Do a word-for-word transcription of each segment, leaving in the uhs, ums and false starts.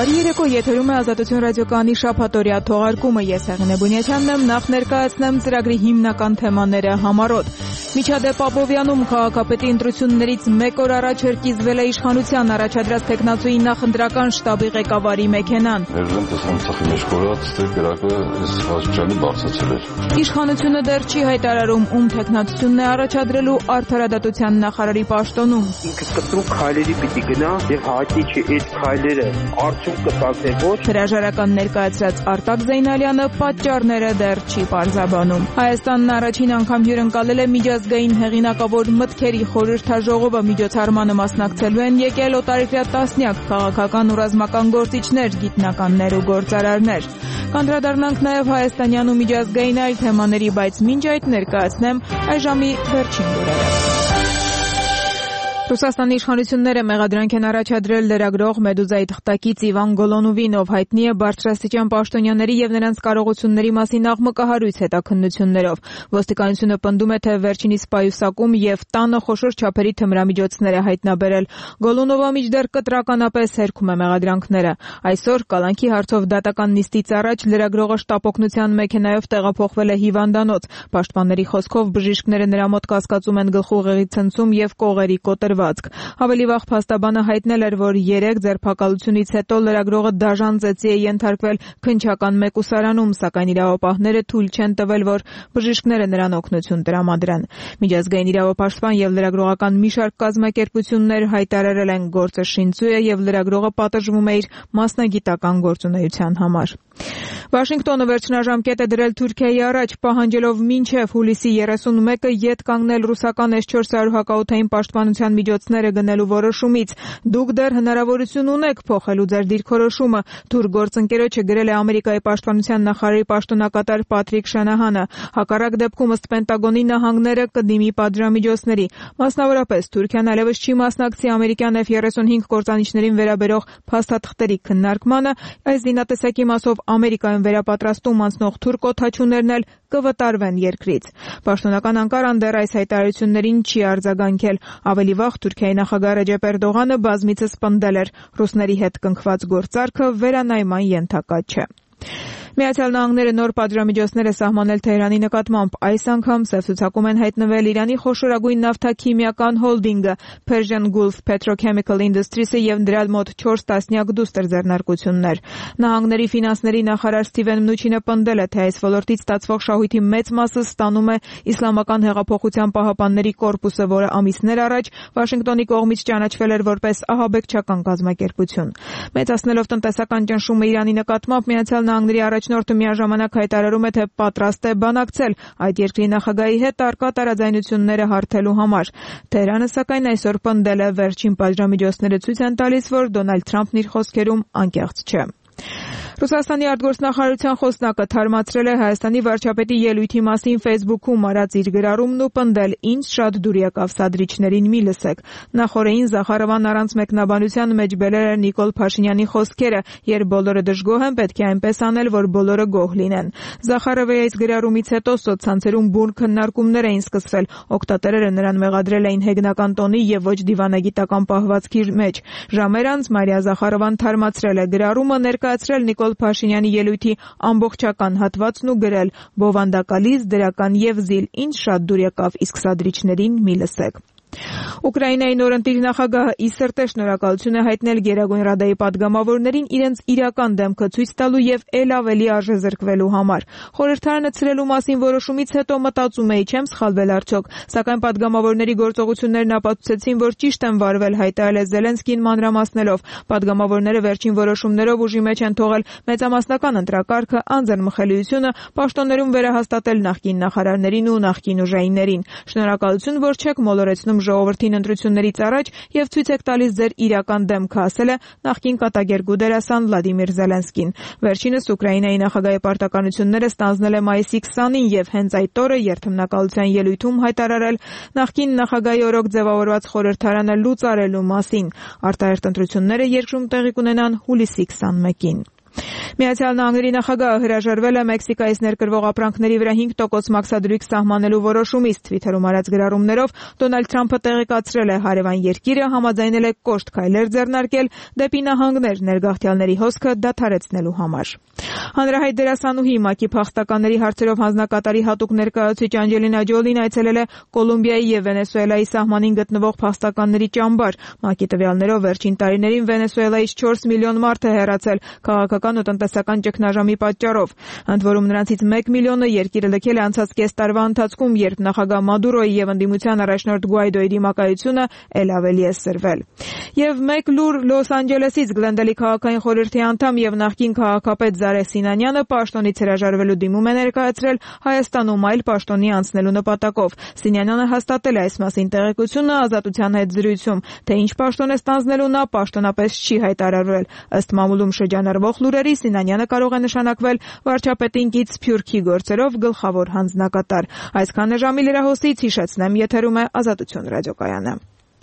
Բարի երեկո, եթերում է Ազատություն ռադիոկայանի շաբաթօրյա թողարկումը։ Ես Հեղինե Բունյացյանն եմ, նախ ներկայացնեմ ծրագրի հիմնական թեմաները համառոտ։ Միջադեպ Աբովյանում քաղաքապետի ընտրություններից մեկ օր առաջ հրկիզվել է իշխանության առաջադրած տեխնացուի նախընտրական շտաբի ղեկավարի մեքենան։ Իշխանությունը դեռ չի հայտարարում, ում տեխնացությունն է առաջադրելու արդարադատության նախարարի պաշտոնում։ Ինքս կտրուկ քայլերի պիտի գնա եւ հաճի չի այդ քայլերը արդյոք կտա թե ոչ։ Հրաժարական ներկայացրած Արտակ Զեյնալյանը պատճառները դեռ չի պարզաբանում։ Հայաստանն առաջին անգամ հյուրընկալել է միջազգային հեղինակավոր մտքերի խորհրդաժողովը, միջոցառմանը մասնակցելու են եկել օտարերկրյա տասնյակ քաղաքական ու ռազմական գործիչներ, գիտնականներ ու գործարարներ։ Կանդրադառնանք նաև հայաստանյան ու միջազգային այլ թեմաների, բայց մինչ այդ ներկայացնեմ այժմի վերջին լուրերը։ Ռուսաստանի իշխանությունները մեղադրանք են առաջադրել լրագրող Մեդուզայի թղթակից Իվան Գոլոնովին, ով հայտնի է բարձրաստիճան պաշտոնյաների եւ նրանց կարողությունների մասին աղմկահարույց հետաքննություններով։ Ոստիկանությունը պնդում է, թե վերջինիս պայուսակում եւ տանը խոշոր չափերի թմրամիջոցներ է հայտնաբերել։ Գոլոնովը մինչդեռ կտրականապես հերքում է մեղադրանքները։ Այսօր կալանքի հարցով դատական նիստից առաջ լրագրողը շտապօգնության մեքենայով տեղափոխվել է հիվանդանոց։ Պաշտպանների խոսքով բժիշկները նրա մոտ կասկածում են գլխուղեղի ցնցում եւ կողերի կոտրված։ Ավելի վաղ փաստաբանը հայտնել էր, որ երեք ձերբակալությունից հետո լրագրողը դաժան ծեծի է ենթարկվել քննչական մեկուսարանում, սակայն իրավապահները թույլ չեն տվել, որ բժիշկները նրան օգնություն տրամադրեն։ Միջազգային իրավապաշտպան եւ լրագրողական մի շարք կազմակերպություններ հայտարարել են, գործը շինծու է եւ լրագրողը պատժվում է իր մասնագիտական գործունեության համար։ Վաշինգտոնը վերջնաժամկետ է դրել Թուրքիայի առաջ, պահանջելով մինչև հուլիսի երեսունմեկը ետ կանգնել ռուսական էս չորս հարյուր հակաօդային պաշտպանության միջոցները գնելու որոշումից։ Դուք դեռ հնարավորություն ունեք փոխելու ձեր դիրքորոշումը, թուրք գործընկերոջը գրել է Ամերիկայի պաշտպանության նախարարի պաշտոնակատար Պատրիկ Շանահանը։ Հակառակ դեպքում ըստ Պենտագոնի նահանգները կդիմի պատժամիջոցների։ Մասնավորապես Թուրքիան այլևս չի մասնակցի ամերիկյան Էֆ երեսունհինգ կործանիչներին վերաբերող փաստաթղթերի քննարկմանը, այս զինատեսակի մասով Ամերիկայում վերապատրաստում անցնող թուրք օդաչուներն էլ կվտարվեն երկրից։ Պաշտոնական Անկարան դեռ այս հայտարարություններին չի արձագանքել։ Ավելի վաղ Թուրքիայի նախագահ Ռեջեփ Էրդողանը բազմիցս պնդել էր, ռուսների հետ կնքված գործարքը վերանայման ենթակա չէ։ Միացյալ Նահանգները նոր պատժամիջոցներ է սահմանել Թեհրանի նկատմամբ։ Այս անգամ սև ցուցակում են հայտնվել Իրանի խոշորագույն նավթաքիմիական հոլդինգը Persian Gulf Petrochemical Industries-ը եւ դրա մոտ չորս տասնյակ դուստր ձեռնարկություններ։ Նահանգների ֆինանսների նախարար Սթիվեն Մնուչինը պնդել է, թե այս ոլորտից ստացվող շահույթի մեծ մասը ստանում է Իսլամական հեղափոխության պահապանների կորպուսը, որը ամիսներ առաջ Վաշինգտոնի կողմից ճանաչվել էր որպես ահաբեկչական կազմակերպություն։ Մեծացնելով տնտեսական ճնշումը Իրանի նկատմամբ, Միացյալ Նահանգների առաջնորդը միաժամանակ հայտարարում է, թե պատրաստ է բանակցել այդ երկրի նախագահի հետ առկա տարաձայնությունները հարթելու համար։ Թեհրանը սակայն այսօր պնդել է, վերջին պատժամիջոցները ցույց են տալիս, որ Դոնալդ Թրամփն իր խոսքերում անկեղծ չէ։ Ռուսաստանի արտգործնախարարության խոսնակը թարմացրել է Հայաստանի վարչապետի ելույթի մասին Facebook-ում արած իր գրառումն ու պնդել, ինչ շատ դուր եկավ սադրիչներին մի լսեք։ Նախորդին Զախարովան առանց մեկնաբանության մեջ բերել էր Նիկոլ Փաշինյանի խոսքերը, երբ բոլորը դժգոհ են, պետք է այնպես անել, որ բոլորը գոհ լինեն։ Զախարովի այս գրառումից հետո սոցցանցերում բուռն քննարկումներ էին սկսվել, օգտատերերը նրան մեղադրել էին հեգնական տոնի եւ ոչ դիվանագիտական պահվածքի մեջ։ Ժամեր անց Մարիա Զախարովան թարմացրել է գրառումը, ներկայացրել Նիկոլ Փաշինյանի ելույթի ամբողջական հատվածն ու գրել. «Բովանդակալից, դրական եւ զիլ, ինչ շատ դուր եկավ, իսկ սադրիչներին մի լսեք»։ Ուկրաինայի նորընտիր նախագահը ի սրտե շնորհակալություն է հայտնել Գերագույն Ռադայի падգամավորներին իրենց իրական դեմքը ցույց տալու եւ ել ավելի արժեզրկվելու համար։ Խորհրդարանը ցրելու մասին որոշումից հետո մտածում էի, չեմ սխալվել արդյոք, սակայն падգամավորների գործողություններն ապացուցեցին, որ ճիշտ են վարվել, հայտարարել է Զելենսկին մանրամասնելով։ Падգամավորները վերջին որոշումներով ուժի մեջ են թողել մեծամասնական ընտրակարգը, անձնմխելիությունը, պաշտոններում վերահաստատել նախկին նախարարներին ու նախկին ուժայիններին։ Շնորհակալություն, որ չեք մոլորեցնում ժողովրդին ընտրություններից առաջ եւ ցույց եք տալիս ձեր իրական դեմքը, ասել է նախկին կատակերգու դերասան Վլադիմիր Զելենսկին։ Վերջինս Ուկրաինայի նախագահի պարտականությունները ստանձնել է մայիսի քսանին եւ հենց այդ օրը երթմնակալության ելույթում հայտարարել նախկին նախագահի օրոք ձևավորված խորհրդարանը լուծարելու մասին։ Արտահերթ ընտրությունները երկրում տեղի կունենան հուլիսի քսանմեկին։ Միացյալ Նահանգների նախագահը հրաժարվել է Մեքսիկայից ներկրվող ապրանքների վրա հինգ տոկոս մաքսադրույք սահմանելու որոշումից։ Թվիթերում արած գրառումներով Դոնալդ Թրամփը տեղեկացրել է հարևան երկիրը համաձայնել է կոշտ քայլեր ձեռնարկել դեպի նահանգներ ներգաղթյալների հոսքը դադարեցնելու համար։ Հանրահայտ դերասանուհի ՄԱԿ-ի փախստականների հարցերով հանձնակատարի հատուկ ներկայացուցիչ Անջելինա Ջոլին այցելել է Կոլումբիայի եւ Վենեսուելայի սահմանին գտնվող փախստականների ճամբար։ ՄԱԿ-ի տվյալներով վերջին տարիներին Վենեսուելայից չորս միլիոն մարդ է հեռացել քաղաքական ու տնտեսական ճգնաժամի պատճառով։ Ընդ որում նրանցից մեկ միլիոնը երկիրը լքել է անցած կես տարվա ընթացքում, երբ նախագահ Մադուրոյի եւ ընդդիմության առաջնորդ Գուայդոյի դիմակայությունը ել ավելի է սրվել։ Եվ մեկ լուր Լոս Անջելեսից Գլենդելի քաղաքային խորհրդի անդամ եւ նախկին քաղաքապետ Զարեհ Սինանյանը պաշտոնից հրաժարվելու դիմում է ներկայացրել Հայաստանում այլ պաշտոնի անցնելու նպատակով։ Սինանյանը հաստատել է այս մասին տեղեկությունը Ազատության հետ զրույցում, թե ինչ պաշտոն է ստանձնելու նա պաշտոնապես չի հայտարարվել։ Ըստ մամուլում շրջանառվող լուրերի Սինանյանը կարող է նշանակվել վարչապետին կից Սփյուռքի գործերով գլխավոր հանձնակատար։ Այսքանը ժամի լրահոսից հիշեցնեմ, եթերում է Ազատություն ռադիոկայանը։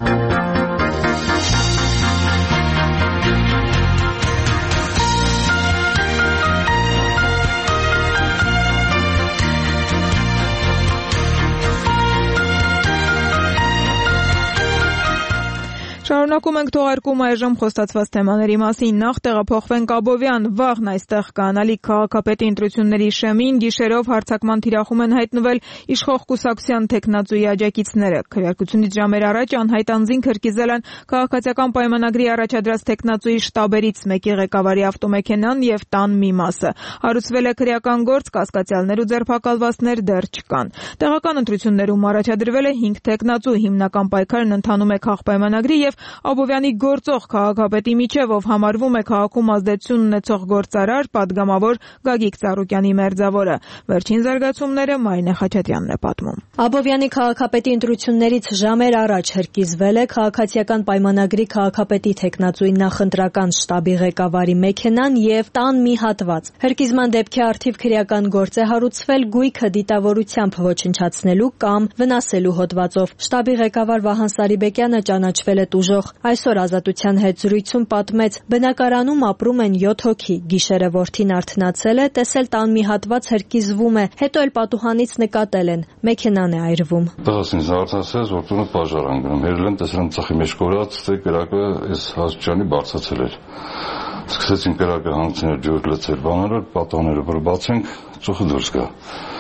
Շարունակում ենք թողարկում այժմ խոստացված թեմաների մասին։ Նախ տեղափոխվենք Աբովյան, վաղն այստեղ կանալիք քաղաքապետի ընտրությունների շեմին, գիշերով հարձակման թիրախում են հայտնվել իշխող կուսակցության տեխնացուի աջակիցները։ Քվեարկությունից ժամեր առաջ անհայտ անձին քրկիզել են քաղաքացիական պայմանագրի առաջադրած տեխնացուի շտաբերից մեկի ղեկավարի ավտոմեքենան եւ տան մի մասը։ Հարուցվել է քրեական գործ, կասկածյալներ ու ձերբակալվածներ դեռ չկան։ Տեղական ընտրություններում առաջադրվել է հինգ տեխնացու, հիմնական պայքարն ընթանում է քաղաքապայմանագրի եւ Աբովյանի գործող քաղաքապետի միջև, ով համարվում է քաղաքում ազդեցություն ունեցող գործարար, պատգամավոր Գագիկ Ծառուկյանի մերձավորը։ Վերջին զարգացումները Մարինե Խաչատրյանն է պատմում։ Աբովյանի քաղաքապետի ընտրություններից ժամեր առաջ հրկիզվել է քաղաքացիական պայմանագրի քաղաքապետի տեխնացուի նախընտրական շտաբի ղեկավարի մեքենան եւ տան մի հատված։ Հրկիզման դեպքի առթիվ քրեական գործ է հարուցվել գույքը դիտավորությամբ ոչնչացնելու կամ վնասելու հոդվածով։ Շտաբի ղեկավար Վահան Սարիբեկյանը ճանաչվել է տուժող։ Այսօր Ազատության հետ զրույցում պատմեց, բնակարանում ապրում են յոթ հոգի, գիշերը որդին արթնացել է, տեսել տան մի հատված հրկիզվում է, հետո էլ պատուհանից նկատել են, մեքենան է այրվում։ Տղաս ինձ արտասեց, որ տունը պաժար անգնում, հերել են տեսել եմ ծխի մեջ կորած, թե կրակը այս հասճանի բարձացել էր։ Սկսեցին կրակը հանգցնել ջուր լցել, բաները, պատաները որ բացենք, ծուխը դուրս գա։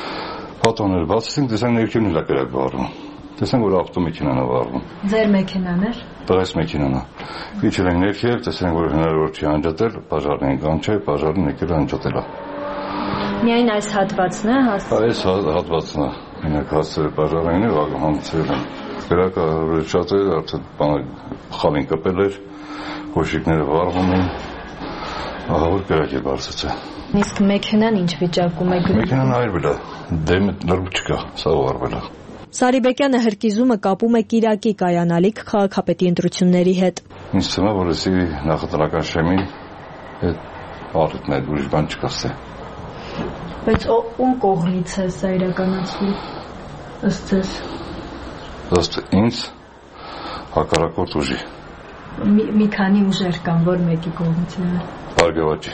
Պատաները բացեցինք, տեսանք ներքևն էլ է կրակ վառվում։ Տեսանք, որ ավտոմեքենան է վառվում։ Ձեր մեքենան էր։ Տղաս մեքենան է։ Իջել ենք ներքև, տեսանք, որ հնարավոր չի անջատել, բաժարն ենք անջը, բաժարն եկել անջատել է։ Միայն այս հատվածն է հասցրել։ Այս հատվածն է։ Մենակ հասցրել բաժարին է, վաղ հանգցրել են։ Կրակը շատ էր, արդեն բանը խալին կպել էր, կոշիկները վառվում են։ Ահա որ կրակ է բարձրացել։ Իսկ մեքենան ինչ վիճակում է գրում։ Մեքենան այրվել է, դեմը լրիվ չկա, սա վառվել է։ Սարիբեկյանը հրկիզումը կապում է Կիրակի կայանալիք քաղաքապետի ընտրությունների հետ։ Ինձ թվում է, որ էսի նախընտրական շեմին այդ առիթն է, ուրիշ բան չկա։ Բայց ում կողմից է սա իրականացվում, ըստ ձեզ։ Ըստ ինձ հակառակորդ ուժի։ Մի քանի ուժեր կան, որ մեկի կողմից են։ Բարգավաճի։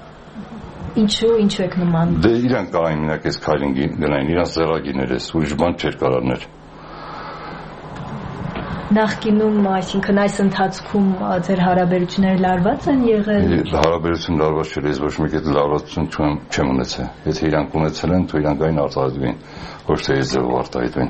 Ինչու, ինչու եք նման։ Դե իրան կային մենակ այս քայլին գնային, իրան զեղագիներ ես, ուրիշ բան չէր կարարներ։ Նախկինում, այսինքն այս ընթացքում ձեր հարաբերությունները լարված են եղել։ Հարաբերություն լարված չէր, ես ոչ մեկ այդ լարվածություն չեմ ունեցել։ Եթե իրանք ունեցել են, թող իրանք այն արտահայտվեն, ոչ թե ես ձևով արտահայտվեն։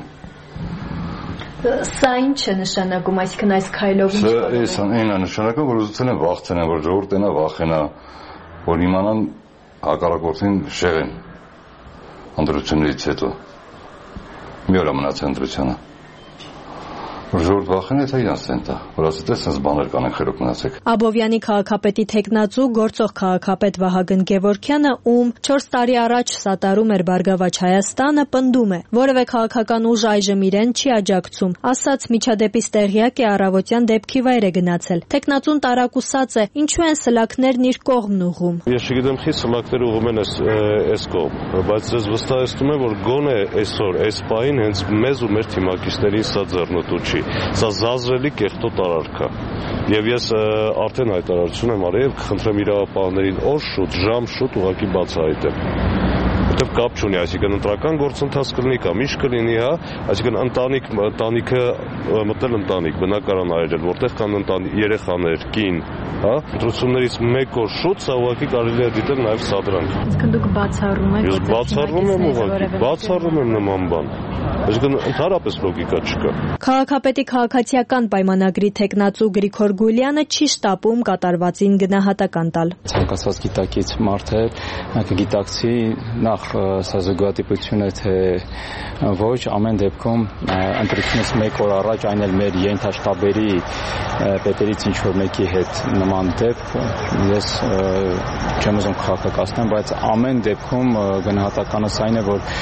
Սա ինչ է նշանակում, այսինքն այս քայլով ինչ։ Սա էս այն է նշանակում, որ ուզում են վախցնեն, որ ժողովուրդն է վախենա, որ իմանան հակառակորդին շեղեն ընտրություններից հետո։ Մի օր մնաց ընտրությունը։ Ժողովուրդ վախեն է, թե իրանց են տա, որ ասի տես sense բաներ կանեն, խելոք մնացեք։ Աբովյանի քաղաքապետի տեխնացու գործող քաղաքապետ Վահագն Գևորգյանը, ում չորս տարի առաջ սատարում էր Բարգավաճ Հայաստանը, պնդում է, որևէ քաղաքական ուժ այժմ իրեն չի աջակցում, ասաց միջադեպից տեղյակ է, առավոտյան դեպքի վայր է գնացել։ Տեխնացուն տարակուսած է, ինչու են սլաքներն իր կողմն ուղղում։ Ես չգիտեմ, խի սլաքները ուղղում են այս կողմ, բայց ես վստահեցնում եմ, որ գոնե այսօր այս պահին հենց մեզ ու մեր թիմակիցներին սա ձեռնտու չի։ Սա զազրելի կեղտոտ արարք է։ Եվ ես արդեն հայտարարություն եմ արել, կխնդրեմ իրավապահներին օր շուտ, ժամ շուտ ուղղակի բացահայտել։ Որտեվ կապ չունի, այսինքն ընտրական գործընթաց կլինի կամ ինչ կլինի, հա, այսինքն ընտանիք, ընտանիքը մտել ընտանիք, բնակարան այրել, որտեղ կան երեխաներ, կին, հա, ընտրություններից մեկ օր շուտ սա ուղղակի կարելի է դիտել նաև սադրանք։ Իսկ դուք բացառում եք, Ես բացառում եմ ուղղակի, բացառում եմ նման բան։ Այսինքն ընդհանրապես լոգիկա չկա։ Քաղաքապետի քաղաքացիական պայմանագրի տեխնացու Գրիգոր Գուլյանը չի շտապում կատարվածին գնահատական տալ։ Ցանկացած գիտակից մարդ է, կգիտակցի նախ սա զուգադիպություն է թե ոչ, ամեն դեպքում ընտրությունից մեկ օր առաջ այն էլ մեր ենթաշտաբերի պետերից ինչ որ մեկի հետ նման դեպք ես չեմ ուզում քաղաքականացնեմ, բայց ամեն դեպքում գնահատականս այն է, որ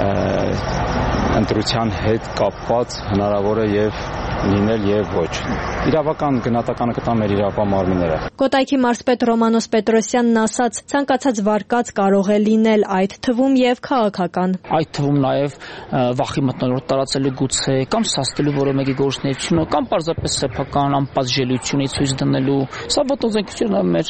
ընտրության հետ կապված հնարավոր է եւ լինել եւ ոչ։ Իրավական գնահատականը կտա մեր իրավապահ մարմինները։ Կոտայքի մարզպետ Ռոմանոս Պետրոսյանն ասաց, ցանկացած վարկած կարող է լինել այդ թվում եւ քաղաքական։ Այդ թվում նաեւ վախի մթնոլորտ տարածելու գուցե կամ սաստելու որը մեկի գործունեությունը կամ պարզապես սեփական անպատժելիությունից ցույց դնելու։ Սա ոտոզենքությունը մեր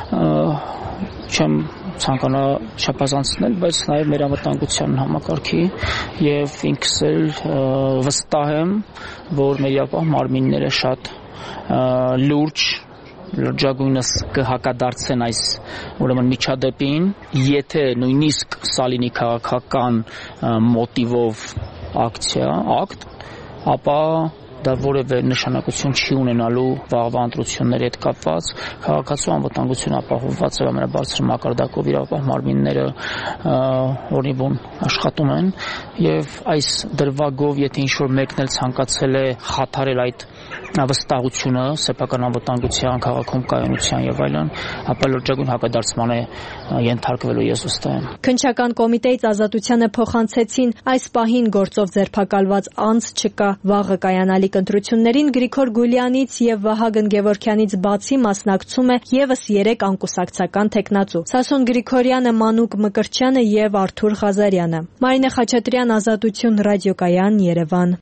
չեմ ցանկանա շփազանցնել, բայց նաև մեր անվտանգության համակարգի եւ ինքս էլ վստահ եմ, որ մեր իրավապահ մարմինները շատ լուրջ լրջագույնս կհակադարձեն այս ուրեմն միջադեպին, եթե նույնիսկ սա լինի քաղաքական մոտիվով ակցիա, ակտ, ապա դա որևէ նշանակություն չի ունենալու վաղվա ընտրությունների հետ կապված, քաղաքացու անվտանգությունը ապահովված է ամենաբարձր մակարդակով, իրավապահ մարմինները օրինբուն աշխատում են եւ այս դրվագով, եթե ինչ-որ մեկն էլ ցանկացել է խաթարել այդ վստահությունը սեփական անվտանգության, քաղաքում կայունության եւ այլն, ապա լրջագույն հակադարձման է ենթարկվելու, ես վստահ եմ։ Քննչական կոմիտեից Ազատությանը փոխանցեցին այս պահին գործով ձերբակալված անձ չկա, վաղը կայանալիք ընտրություններին Գրիգոր Գուլյանից եւ Վահագն Գևորգյանից բացի մասնակցում է եւս երեք անկուսակցական տեխնացու՝ Սասուն Գրիգորյանը, Մանուկ Մկրտչյանը եւ Արթուր Ղազարյանը։ Մարինե Խաչատրյան, Ազատություն, Ռադիոկայան, Երևան։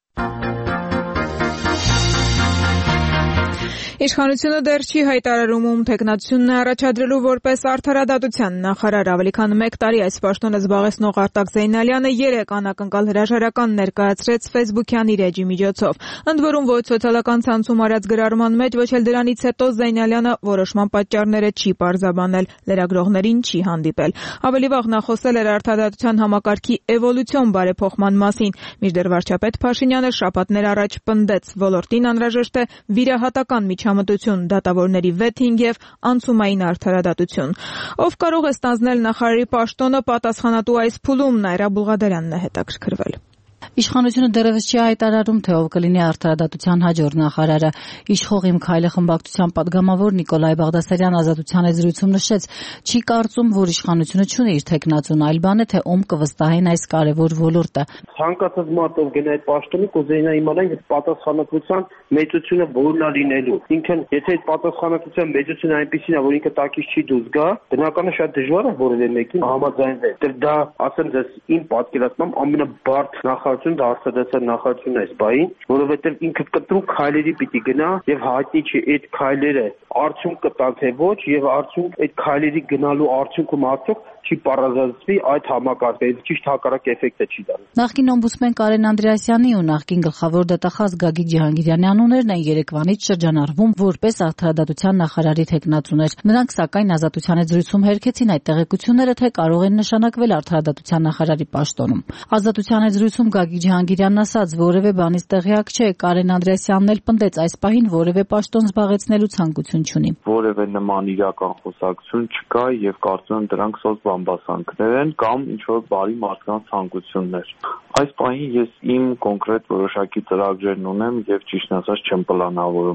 Իշխանությունը դեռ չի հայտարարում ում տեխնացությունն է առաջադրելու որպես արդարադատության նախարար։ Ավելի քան մեկ տարի այս պաշտոնը զբաղեցնող Արտակ Զեյնալյանը երեք անակնկալ հրաժարական ներկայացրեց Facebook-յան իր էջի միջոցով։ Ընդ որում ոչ սոցիալական ցանցում արած գրառման մեջ, ոչ էլ դրանից հետո Զեյնալյանը որոշման պատճառները չի պարզաբանել, լրագրողներին չի հանդիպել։ Ավելի վաղ նա խոսել էր արդարադատության համակարգի էվոլյուցիոն բարեփոխման մասին, մինչդեռ վարչապետ Փաշինյանը շաբաթներ առաջ պնդեց, ոլորտին անհրաժեշտ է վիրահատական միջամտություն, դատավորների վեթինգ եւ անցումային արդարադատություն։ Ով կարող է ստանձնել նախարարի պաշտոնը, պատասխանատու այս փուլում Նայրա Բուլղադարյանն է հետաքրքրվել։ Իշխանությունը դեռևս չի հայտարարում, թե ով կլինի արդարադատության հաջորդ նախարարը։ Իշխող Իմ քայլը խմբակցության պատգամավոր Նիկոլայ Բաղդասարյան Ազատության հետ զրույցում նշեց, չի կարծում, որ իշխանությունը չունի իր տեխնացուն, այլ բան է, թե ում կվստահեն այս կարևոր ոլորտը։ Ցանկացած մարդով գնա այդ պաշտոնի կուզենա իմանալ, որ պատասխանատվության մեծությունը որն է լինելու։ Ինքն, եթե այդ պատասխանատվության մեծությունը այնպեսին է, որ ինքը տակից չի դուրս գա, բնականաբար շատ դժվար է որևէ մեկին համաձայնվել։ Դեռ դա, ասեմ ձեզ, իմ պատկերացմամբ ամենաբարդ նախարարություն դա արդարադատության նախարարությունն է այս բային, որովհետև ինքը կտրուկ քայլերի պիտի գնա եւ հայտնի չի այդ քայլերը արդյունք կտան թե ոչ եւ արդյունք այդ քայլերի գնալու արդյունքում արդյոք չի պարզացվի այդ համակարգը, ճիշտ հակառակ էֆեկտը չի դառնա։ Նախկին օմբուդսմեն Կարեն Անդրեասյանի ու նախկին գլխավոր դատախազ Գագիկ Ջհանգիրյանի անուններն են Երևանից շրջանառվում որպես արդարադատության նախարարի տեխնացուներ։ Նրանք սակայն Ազատության հետ զրույցում հերքեցին այդ տեղեկությունները, թե կարող են նշանակվել արդարադատության նախարարի պաշտոնում։ Ազատության հետ զրույցում Գագիկ Ջհանգիրյանն ասաց, որևէ բանից տեղյակ չէ, Կարեն Անդրեասյանն էլ պնդեց, այս պահին որևէ պաշտոն զբաղեցնելու ցանկություն չունի։ Որևէ նման իրական խոսակցություն չկա եւ կարծում եմ դրանք սոց բամբասանքներ են կամ ինչ-որ բարի մարդկանց ցանկություններ։ Այս պահին ես իմ կոնկրետ որոշակի ծրագրերն ունեմ եւ ճիշտ ասած չեմ պլանավորում։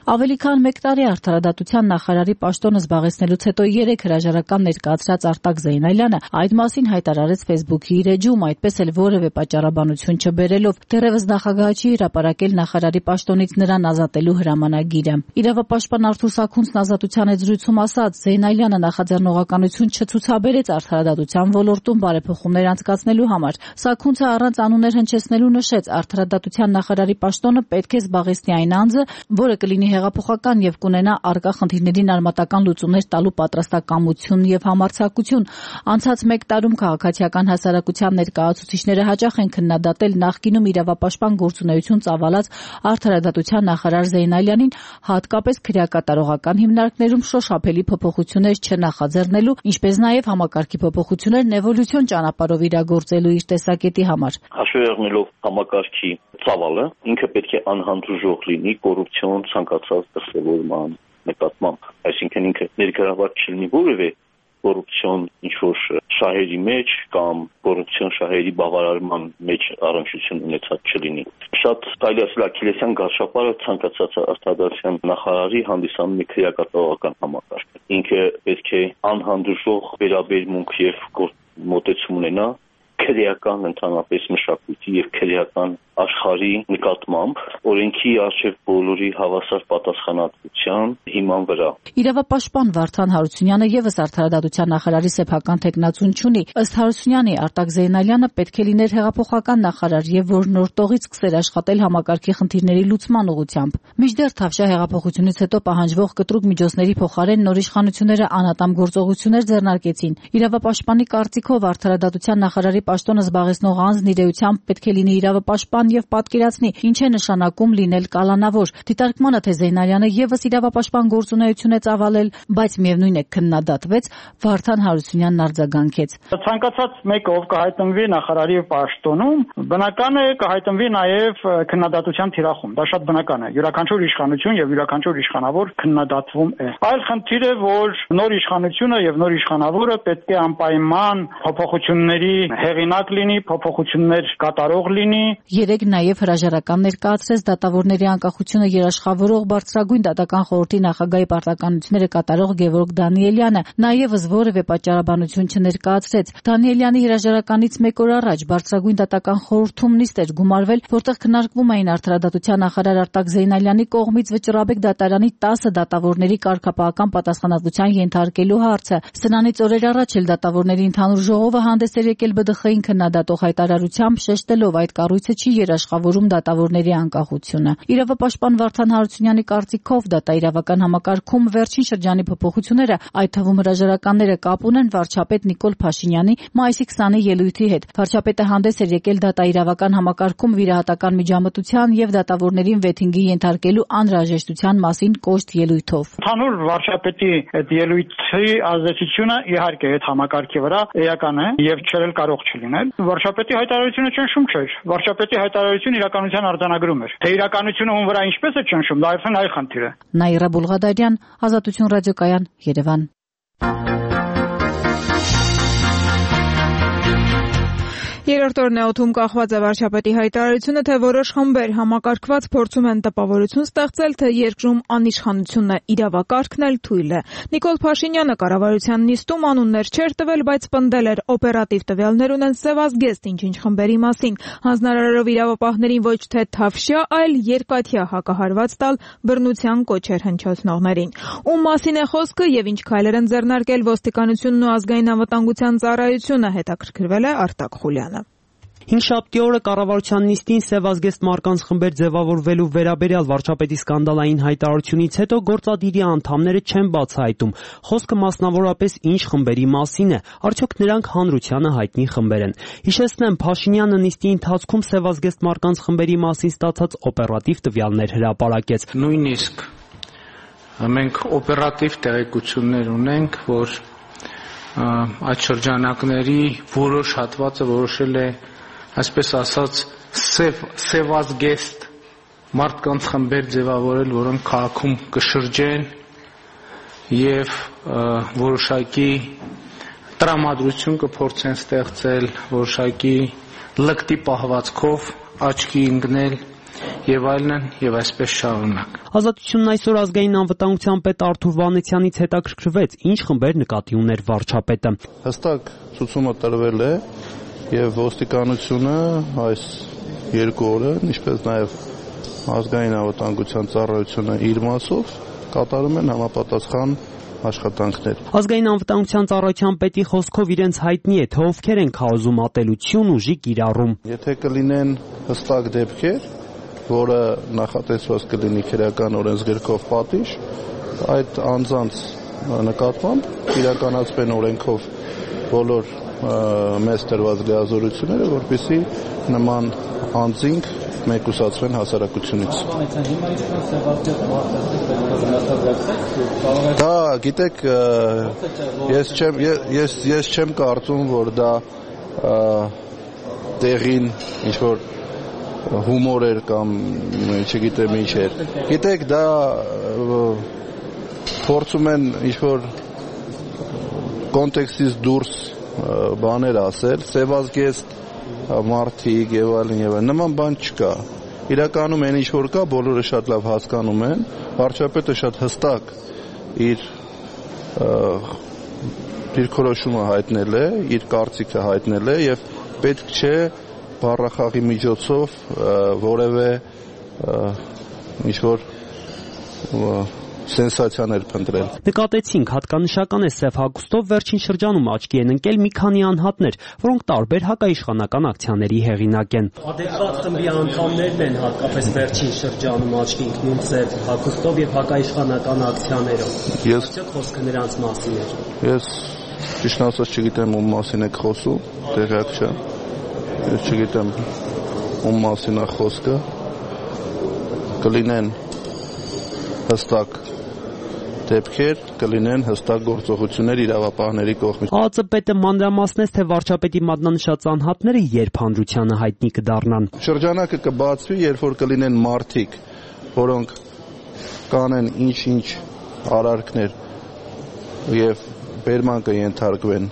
Ավելի քան մեկ տարի արդարադատության նախարարի պաշտոնը զբաղեցնելուց հետո երեք հրաժարական ներկայացրած Արտակ Զեյնալյանը այդ մասին հայտարարեց Facebook-ի իր էջում, այդպես էլ որևէ պատճառաբանություն չբերելով, դեռևս նախագահը չի հրապարակել նախարարի պաշտոնից նրան ազատելու հրամանագիրը։ Իրավապաշտպան Արթուր Սաքունցն ազատության հետ զրույցում ասաց, Զեյնալյանը նախաձեռնողականություն չցուցաբերեց արդարադատության ոլորտում բարեփոխումներ անցկացնելու համար։ Սաքունցը առանց անուններ հնչեցնելու նշեց, արդարադատության նախարարի պաշտոնը պետք է զբաղեցնի այն անձը, որը կլինի հեղափոխական եւ կունենա առկա խնդիրներին արմատական լուծումներ տալու պատրաստակամություն եւ համարձակություն։ Անցած մեկ տարում քաղաքացիական հասարակության ներկայացուցիչները հաճախ են քննադատել նախկինում իրավապաշտպան գործունեություն ծավալած արդարադատության նախարար Զեյնալյանին, հատկապես քրեակատարողական հիմնարկներում շոշափելի փոփոխություններ չնախաձեռնելու, ինչպես նաեւ համակարգի փոփոխություններն էվոլյուցիոն ճանապարհով իրագործելու իր տեսակետի համար։ Հաշվի առնելով համակարգի ծավալը, ինքը պետք է անհանդուրժող լինի կոռուպցիոն ցանկացած դրսևորման նկատմամբ, այսինքն ինքը ներգրավված չլինի որևէ կոռուպցիոն ինչ-որ շահերի մեջ կամ կոռուպցիոն շահերի բավարարման մեջ առնչություն ունեցած չլինի։ Շատ կարելի ասել աքիլեսյան գարշապարը ցանկացած արդարադատության նախարարի հանդիսանում է քրեակատարողական համակարգ։ Ինքը պետք է անհանդուրժող վերաբերմունք եւ մոտեցում ունենա քրեական ընդհանրապես մշակույթի եւ քրեական աշխարհի նկատմամբ օրենքի արժեվ բոլորի հավասար պատասխանատվության հիման վրա։ Իրավապաշտպան Վարդան Հարությունյանը եւս արդարադատության նախարարի սեփական թեկնածուն չունի։ Ըստ Հարությունյանի, Արտակ Զեյնալյանը պետք է լիներ հեղափոխական նախարար եւ որ նոր տողից սկսեր աշխատել համակարգի խնդիրների լուծման ուղղությամբ։ Մինչդեռ Թավշյա հեղափոխությունից հետո պահանջվող կտրուկ միջոցների փոխարեն նոր իշխանությունները անատամ գործողություններ ձեռնարկեցին։ Իրավապաշտպանի կարծիքով արդարադատության նախարարի պաշտոնը զբաղեցնող անձն իր էությամբ պետք է լինի իրավապաշտպան եւ պատկերացնի, ինչ է նշանակում լինել կալանավոր։ Դիտարկմանը, թե Զեյնալյանը եւս իրավապաշտպան գործունեություն է ծավալել, բայց միևնույն է քննադատվեց, Վարդան Հարությունյանն արձագանքեց։ Ցանկացած մեկը, ով կհայտնվի նախարարի պաշտոնում, բնական է կհայտնվի նաեւ քննադատության թիրախում։ Դա շատ բնական է։ Յուրաքանչյուր իշխանություն եւ յուրաքանչյուր իշխանավոր քննադատվում է։ Այլ խնդիր է, որ նոր իշխանությունը եւ նոր իշխանավորը պետք է անպայման փոփոխությունների հեղինակ լինի, փոփոխություններ կատարող լինի։ Երեք նաև հրաժարական ներկայացրեց դատավորների անկախությունը երաշխավորող բարձրագույն դատական խորհրդի նախագահի պարտականությունները կատարող Գևորգ Դանիելյանը, նաև որևէ պատճառաբանություն չներկայացրեց։ Դանիելյանի հրաժարականից մեկ օր առաջ բարձրագույն դատական խորհրդում նիստ էր գումարվել, որտեղ քննարկվում էին արդարադատության նախարար Արտակ Զեյնալյանի կողմից Վճռաբեկ դատարանի տասը դատավորների կարգապահական պատասխանատվության ենթարկելու հարցը։ Սրանից օրեր առաջ էլ դատավորների ընդհանուր ժողովը հանդես էր եկել Բ Դ Խ-ին քննադատող հայտարարությամբ, շեշտելով այդ կառույցը չի երաշխավորում դատավորների անկախությունը։ Իրավապաշտպան Վարդան Հարությունյանի կարծիքով դատաիրավական համակարգում վերջին շրջանի փոփոխությունները, այդ թվում հրաժարականները, կապ ունեն վարչապետ Նիկոլ Փաշինյանի մայիսի քսանի ելույթի հետ։ Վարչապետը հանդես էր եկել դատաիրավական համակարգում վիրահատական միջամտության եւ դատավորներին վեթինգի ենթարկելու անհրաժեշտության մասին կոշտ ելույթով։ Ընդհանուր վարչապետի այդ ելույթի ազդեցությունը իհարկե այդ համակարգի վրա էական է եւ չել կարող չլինել։ Վարչապետի հայտարարությունը ճնշում չէր։ Վարչապետի հայտարարությունը իրականության արձանագրում էր։ Թե իրականությունը ում վրա ինչպես է ճնշում, դա արդեն այլ խնդիր է։ Նաիրա Բուլղադարյան, Ազատություն ռադիոկայան, Երևան։ Երրորդ օրն է օդում կախված է վարչապետի հայտարարությունը, թե որոշ խմբեր համակարգված փորձում են տպավորություն ստեղծել, թե երկրում անիշխանությունն է, իրավակարգն էլ թույլ է։ Նիկոլ Փաշինյանը կառավարության նիստում անուններ չէր տվել, բայց պնդել էր օպերատիվ տվյալներ ունեն սևազգեստ ինչ-ինչ խմբերի մասին, հանձնարարելով իրավապահներին ոչ թե թավշյա, այլ երկաթյա հակահարված տալ բռնության կոչեր հնչեցնողներին։ Ում մասին է խոսքը եւ ինչ քայլեր են ձեռնարկել ոստիկանությունն ու ազգային անվտանգության ծառայությունը, հետաքրքրվել է Արտակ Խուլյանը։ Հինգշաբթի օրը կառավարության նիստին սևազգեստ մարկանց խմբեր ձևավորվելու վերաբերյալ վարչապետի սկանդալային հայտարարությունից հետո գործադիրի անդամները չեն բացահայտում։ Խոսքը մասնավորապես ինչ խմբերի մասին է, արդյոք նրանք հանրությանը հայտնի խմբեր են։ Հիշեցնեմ, Փաշինյանը նիստի ընթացքում սևազգեստ մարկանց խմբերի մասին ստացած օպերատիվ տվյալներ հրապարակեց։ Նույնիսկ մենք օպերատիվ տեղեկություններ ունենք, որ այդ շրջանակների որոշ հատվածը որոշել է, այսպես ասած, սև, սևազգեստ մարդկանց խմբեր ձևավորել, որոնք քաղաքում կշրջեն եւ որոշակի տրամադրություն կփորձեն ստեղծել, որոշակի լկտի պահվածքով աչքի ընկնել եւ այլն եւ այսպես շարունակ։ Ազատությունն այսօր ազգային անվտանգության պետ Արթուր Վանեցյանից հետաքրքրվեց, ինչ խմբեր նկատի ուներ վարչապետը։ Հստակ ցուցումը տրվել է եւ ոստիկանությունը այս երկու օրը, ինչպես նաեւ ազգային անվտանգության ծառայությունը իր մասով կատարում են համապատասխան աշխատանքներ։ Ազգային անվտանգության ծառայության պետի խոսքով իրենց հայտնի է, թե ովքեր են քաոզում ատելություն ուժի կիրառում։ Եթե կլինեն հստակ դեպքեր, որը նախատեսված կլինի քրեական օրենսգրքով պատիժ, այդ անձանց նկատմամբ իրականացվեն օրենքով բոլոր մեծ տրված լիազորությունները, որպեսզի նման անձինք մեկուսացվեն հասարակությունից։ Դա, գիտեք, ես չեմ ես ես չեմ կարծում, որ դա տեղին ինչ որ հումոր էր կամ չգիտեմ ինչ էր։ Գիտեք, դա փորձում են ինչ որ կոնտեքստից դուրս բաներ ասել, սևազգեստ մարդիկ եւ այլն եւ այլն, նման բան չկա։ Իրականում այն ինչ որ կա, բոլորը շատ լավ հասկանում են, վարչապետը շատ հստակ իր դիրքորոշումը հայտնել է, իր կարծիքը հայտնել է եւ պետք չէ բառախաղի միջոցով որևէ ինչ որ սենսացիաներ փնտրել։ Նկատեցինք, հատկանշական է սև հագուստով վերջին շրջանում աչքի են ընկել մի քանի անհատներ, որոնք տարբեր հակաիշխանական ակցիաների հեղինակ են։ Ադեկվատ խմբի անդամներն են հատկապես վերջին շրջանում աչքի ընկնում սև հագուստով եւ հակաիշխանական ակցիաներով։ Ես խոսքը նրանց մասին էր։ Ես ճիշտ ասած չգիտեմ ում մասին եք խոսում, տեղյակ չեմ։ Ես չգիտեմ ում մասին է խոսքը։ Կլինեն հստակ դեպքեր, կլինեն հստակ գործողություններ իրավապահների կողմից։ ԱԱԾ պետը մանրամասնեց, թե վարչապետի մատնանշած անհատները երբ հանրությանը հայտնի կդառնան։ Շրջանակը կբացվի, երբ որ կլինեն մարդիկ, որոնք կանեն ինչ-ինչ արարքներ եւ բերման կենթարկվեն։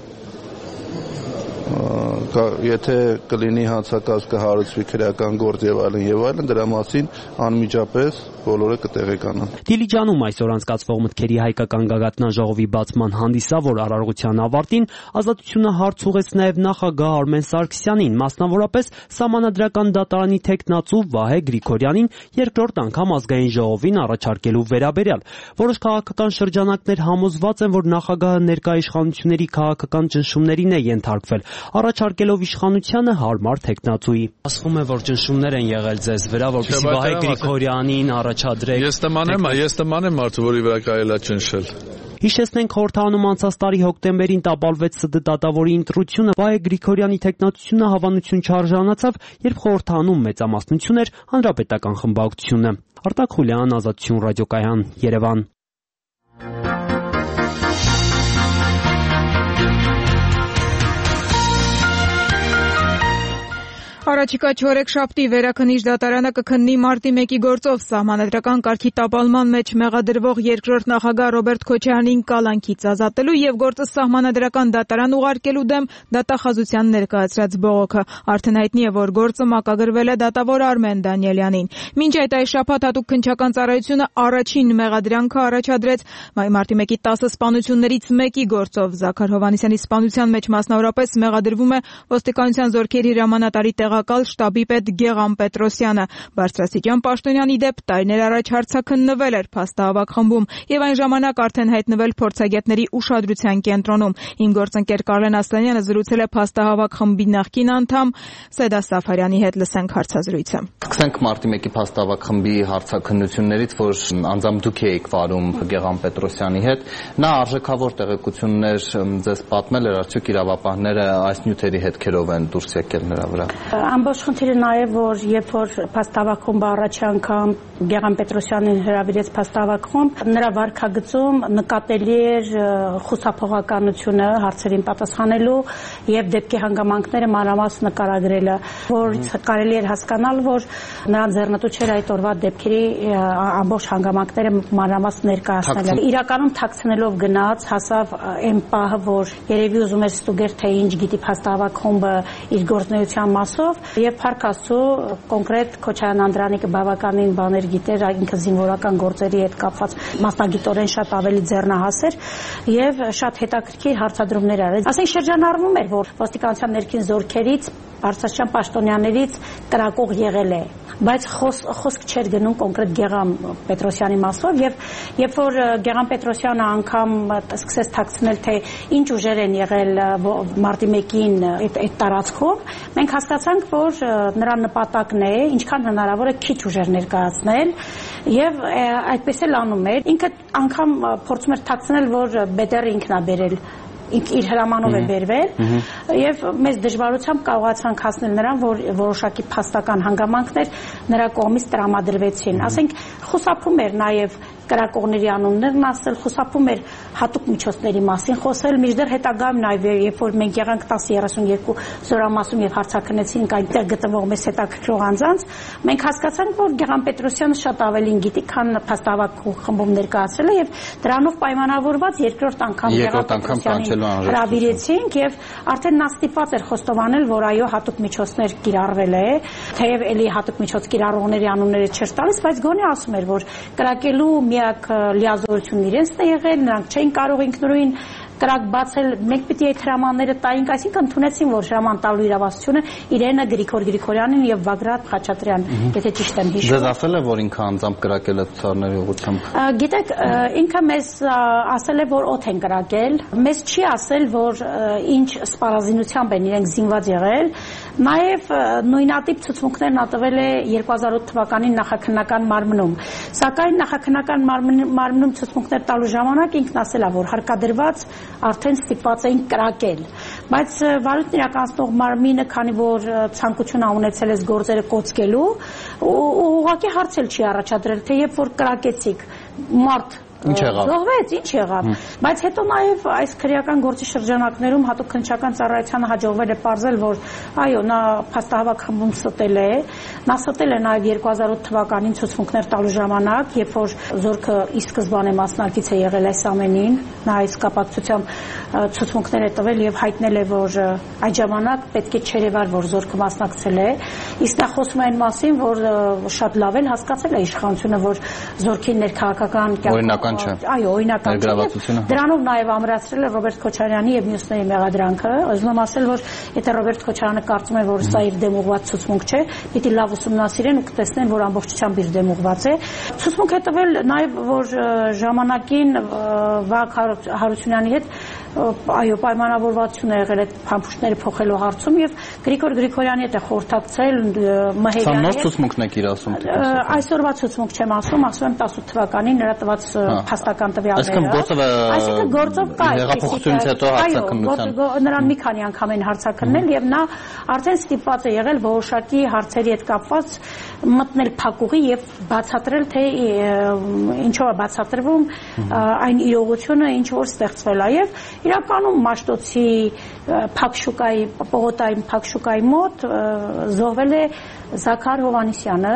Եթե կլինի հանցակաց կհարուցվի քրեական գործ եւ այլն եւ այլն, դրա մասին անմիջապես բոլորը կտեղեկանան։ Դիլիջանում այսօր անցկացվող մտքերի հայկական գագաթնաժողովի բացման հանդիսավոր արարողության ավարտին Ազատությունը հարց ուղեց նաեւ նախագահ Արմեն Սարգսյանին, մասնավորապես Սահմանադրական դատարանի թեկնածու Վահե Գրիգորյանին երկրորդ անգամ ազգային ժողովին առաջարկելու վերաբերյալ։ Որոշ քաղաքական շրջանակներ համոզված են, որ նախագահը ներկա իշխանությունների քաղաքական ճնշումներին է ենթարկվել, առաջարկելով իշխանությանը հարմար թեկնածուի։ Ասվում է, որ ճնշումներ են եղել ձեզ վրա, որպեսզի Վահե Գրիգորյանին առաջադրեք։ Ես տմանեմ, ես տմանեմ մարդու, որի վրա կարելի է ճնշել։ Հիշեցնենք, խորհրդանում անցած տարի հոկտեմբերին տապալվեց ՍԴ դատավորի ընտրությունը, Վահե Գրիգորյանի թեկնածությունը հավանություն չարժանացավ, երբ խորհրդանում մեծամասնություն էր հանրապետական խմբակցությունը։ Արտակ Խուլյան, Ազատություն ռադիոկայան, Երևան։ Առաջիկա չորեքշաբթի Վերաքննիչ դատարանը կքննի մարտի մեկի գործով Սահմանադրական կարգի տապալման մեջ մեղադրվող երկրորդ նախագահ Ռոբերտ Քոչարյանին կալանքից ազատելու եւ գործը Սահմանադրական դատարան ուղարկելու դեմ դատախազության ներկայացրած բողոքը։ Արդեն հայտնի է, որ գործը մակագրվել է դատավոր Արմեն Դանիելյանին։ Մինչ այդ այս շաբաթ հատուկ քննչական ծառայությունը առաջին մեղադրանքը առաջադրեց մարտի մեկի տասը սպանություններից մեկի գործով։ Զաքար Հովհաննիսյանի սպանության մեջ մասնավորապես մեղադրվում է ոստիկանության զորքերի հրամանատարի տեղակալ շտաբի պետ Գեղամ Պետրոսյանը։ Բարձրաստիճան պաշտոնյանի դեպ տարիներ առաջ հարցաքննվել էր փաստահավաք խմբում եւ այն ժամանակ արդեն հայտնվել փորձագետների ուշադրության կենտրոնում։ Իմ գործընկեր Կարլեն Ասլանյանը զրուցել է փաստահավաք խմբի նախկին անդամ Սեդա Սաֆարյանի հետ, լսենք հարցազրույցը։ Սկսենք մարտի մեկի փաստահավաք խմբի հարցաքննություններից, որ անձամբ դուք եք վարում Գեղամ Պետրոսյանի հետ։ Նա արժեքավոր տեղեկություններ ձեզ պատմել էր, արդյոք իրավապահները այս նյութերի հետքերով են դուրս եկել նրա վրա։ Ամբողջ խնդիրը նաև որ երբ որ փաստահավաք խումբը առաջի անգամ Գեղամ Պետրոսյանին հրավիրեց փաստահավաք խումբ, նրա վարքագծում նկատելի էր խուսափողականությունը հարցերին պատասխանելու եւ դեպքի հանգամանքները մանրամասն նկարագրելը, որից կարելի էր հասկանալ, որ նրան ձեռնտու չէր այդ օրվա դեպքերի ամբողջ հանգամանքները մանրամասն ներկայացնելը։ Իրականում թաքցնելով գնաց, հասավ այն պահը, որ երևի ուզում էր ստուգել, թե ինչ գիտի փաստահավաք խումբը իր գործունեության մասով, եւ Փառք Աստծո կոնկրետ Քոչարյան Անդրանիկը բավականին բաներ գիտեր, ինքը զինվորական գործերի հետ կապված մասնագիտորեն շատ ավելի ձեռնահաս էր եւ շատ հետաքրքիր հարցադրումներ արեց։ Ասենք շրջանառվում էր, որ ոստիկանության ներքին զորքերից Արցախյան պաշտոնյաներից կրակող եղել է, բայց խոսք չէր գնում կոնկրետ Գեղամ Պետրոսյանի մասով եւ երբ որ Գեղամ Պետրոսյանը անգամ սկսեց թաքցնել թե ինչ ուժեր են եղել մարտի մեկին այդ այդ տարածքում, մենք հասկացանք, որ նրա նպատակն է ինչքան հնարավոր է քիչ ուժեր ներկայացնել եւ այդպես էլ անում էր։ Ինքը անգամ փորձում էր թաքցնել, որ բետերը ինքն է բերել իր հրամանով է բերվել եւ մեծ դժվարությամբ կարողացանք հասնել նրան, որ որոշակի փաստական հանգամանքներ նրա կողմից տրամադրվեցին։ Ասենք խուսափում էր նաեւ կրակողների անուններն ասել, խուսափում էր հատուկ միջոցների մասին խոսել, մինչդեռ հետագայում նաեւ երբ որ մենք եղանք տասը երեսունյոթ զորամասում եւ հարցաքննեցինք այնտեղ գտնվող մեզ հետաքրքրող անձանց, մենք հասկացանք, որ Գեղամ Պետրոսյանը շատ ավելին գիտի, քան փաստավակ խմբում ներկայացրել է եւ դրանով պայմանավորված երկրորդ անգամ Գեղամ Պետրոսյանին հրավիրեցինք եւ արդեն նա ստիպված էր խոստովանել, որ այո հատուկ միջոցներ կիրառվել է, թեև էլի հատուկ միջոց կիրառողների անունները չէր տալիս, բայց գոնե ասում էր, որ կրակելու միակ լիազորությունն իրենցն է եղել, նրանք չէին կարող ինքնուրույն կրակ բացել, մենք պիտի այդ հրամանները տայինք, այսինքն ընդունեցին, որ հրաման տալու իրավասությունը իրենը Գրիգոր Գրիգորյանին եւ Բագրատ Խաչատրյան, եթե ճիշտ եմ հիշում։ Ձեզ ասել է, որ ինքը անձամբ կրակել է ցուցարների ուղղությամբ։ Գիտեք, ինքը մեզ ասել է, որ օդ են կրակել, մեզ չի ասել, որ ինչ սպառազինությամբ են իրենք զինված եղել։ Նաև նույնատիպ ցուցմունքներն ատվել է երկու հազար ութ թվականին նախաքննական մարմնում։ Սակայն նախաքննական մարմնում ցուցմունքներ տալու ժամանակ ինքն ասել է, որ հարկադրված արդեն ստիպված էին կրակել։ Բայց վարույթն իրականացնող մարմինը, քանի որ ցանկություն ունեցել է գործերը կոծկելու, ուղղակի հարց էլ չի առաջադրել, թե երբ որ կրակեցիք մարդ Ինչ եղավ։ Զոհվեց, ինչ եղավ։ Բայց հետո նաև այս քրեական գործի շրջանակներում հատուկ քննչական ծառայությանը հաջողվել է ողջել, որ այո, նա փաստահավաք խմբում ստել է, նա ստել է նաև երկու հազար ութ թվականին ցուցմունքներ տալու ժամանակ, երբ որ զորքը ի սկզբանե մասնակից է եղել այս ամենին, նա այս կապակցությամբ ցուցմունքներ է տվել եւ հայտնել է, որ այդ ժամանակ պետք է չերևար, որ զորքը մասնակցել է։ Իսկ նա խոսում է այն մասին, որ շատ լավ էլ հասկացել է իշխանությունը, որ զորքի ներքաղաքական կյանքում Այո, օրինական չէ։ Դրանով նաև ամրացրել է Ռոբերտ Քոչարյանի եւ մյուսների մեղադրանքը։ Ուզում եմ ասել, որ եթե Ռոբերտ Քոչարյանը կարծում է, որ սա իր դեմ ուղղված ցուցմունք չէ, պիտի լավ ուսումնասիրեն ու կտեսնեն, որ ամբողջությամբ իր դեմ ուղղված է։ Ցուցմունք է տվել նաև, որ ժամանակին Վահագ Հարությունյանի հետ այո, պայմանավորվածություն է եղել այդ փամփուշտները փոխելու հարցում եւ Գրիգոր Գրիգորյանի հետ է խորհրդակցել Մհերյանի հետ։ Սա ցուցմունքն եք իր ասում։ Այսօրվա ցուցմունք չեմ ասում, ասում եմ տասը թվականին նրա տված փաստական տվյալները։ Այսինքն գործով կա հեղափոխությունից հետո հարցաքննության։ Նրան մի քանի անգամ են հարցաքննել եւ նա արդեն ստիպված է եղել որոշակի հարցերի հետ կապված մտնել փակուղի եւ բացատրել, թե ինչով է բացատրվում այն իրողությունը, ինչ որ ստեղծվել է եւ իրականում Մաշտոցի Փակշուկայի Պողոտայի Փակշուկայի մոտ զոհվել է Զաքար Հովանեսյանը։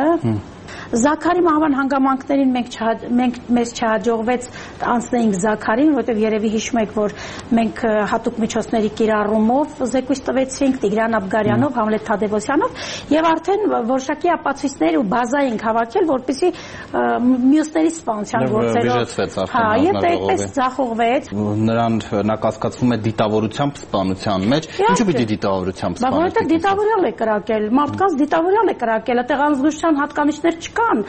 Զաքարի մահվան հանգամանքներին մենք մենք մեզ չհաջողվեց անցնեինք Զաքարին, որովհետև երևի հիշում եք, որ մենք հատուկ միջոցների կիրառումով զեկույց տվեցինք Տիգրան Աբգարյանով, Համլետ Թադևոսյանով եւ արդեն որոշակի ապացույցներ ու բազա ենք հավաքել, որպեսզի մյուսների սպանության գործերով հա, եւ այդպես ձախողվեց։ Նրան նա կասկածվում է դիտավորությամբ սպանության մեջ։ Ինչու՞ պիտի դիտավորությամբ սպանել։ Որովհետև դիտավորյալ է կրակել, մարդկանց դիտավորյալ է կրակել, այդտեղ անզգուշության հատկանիշներ չկան,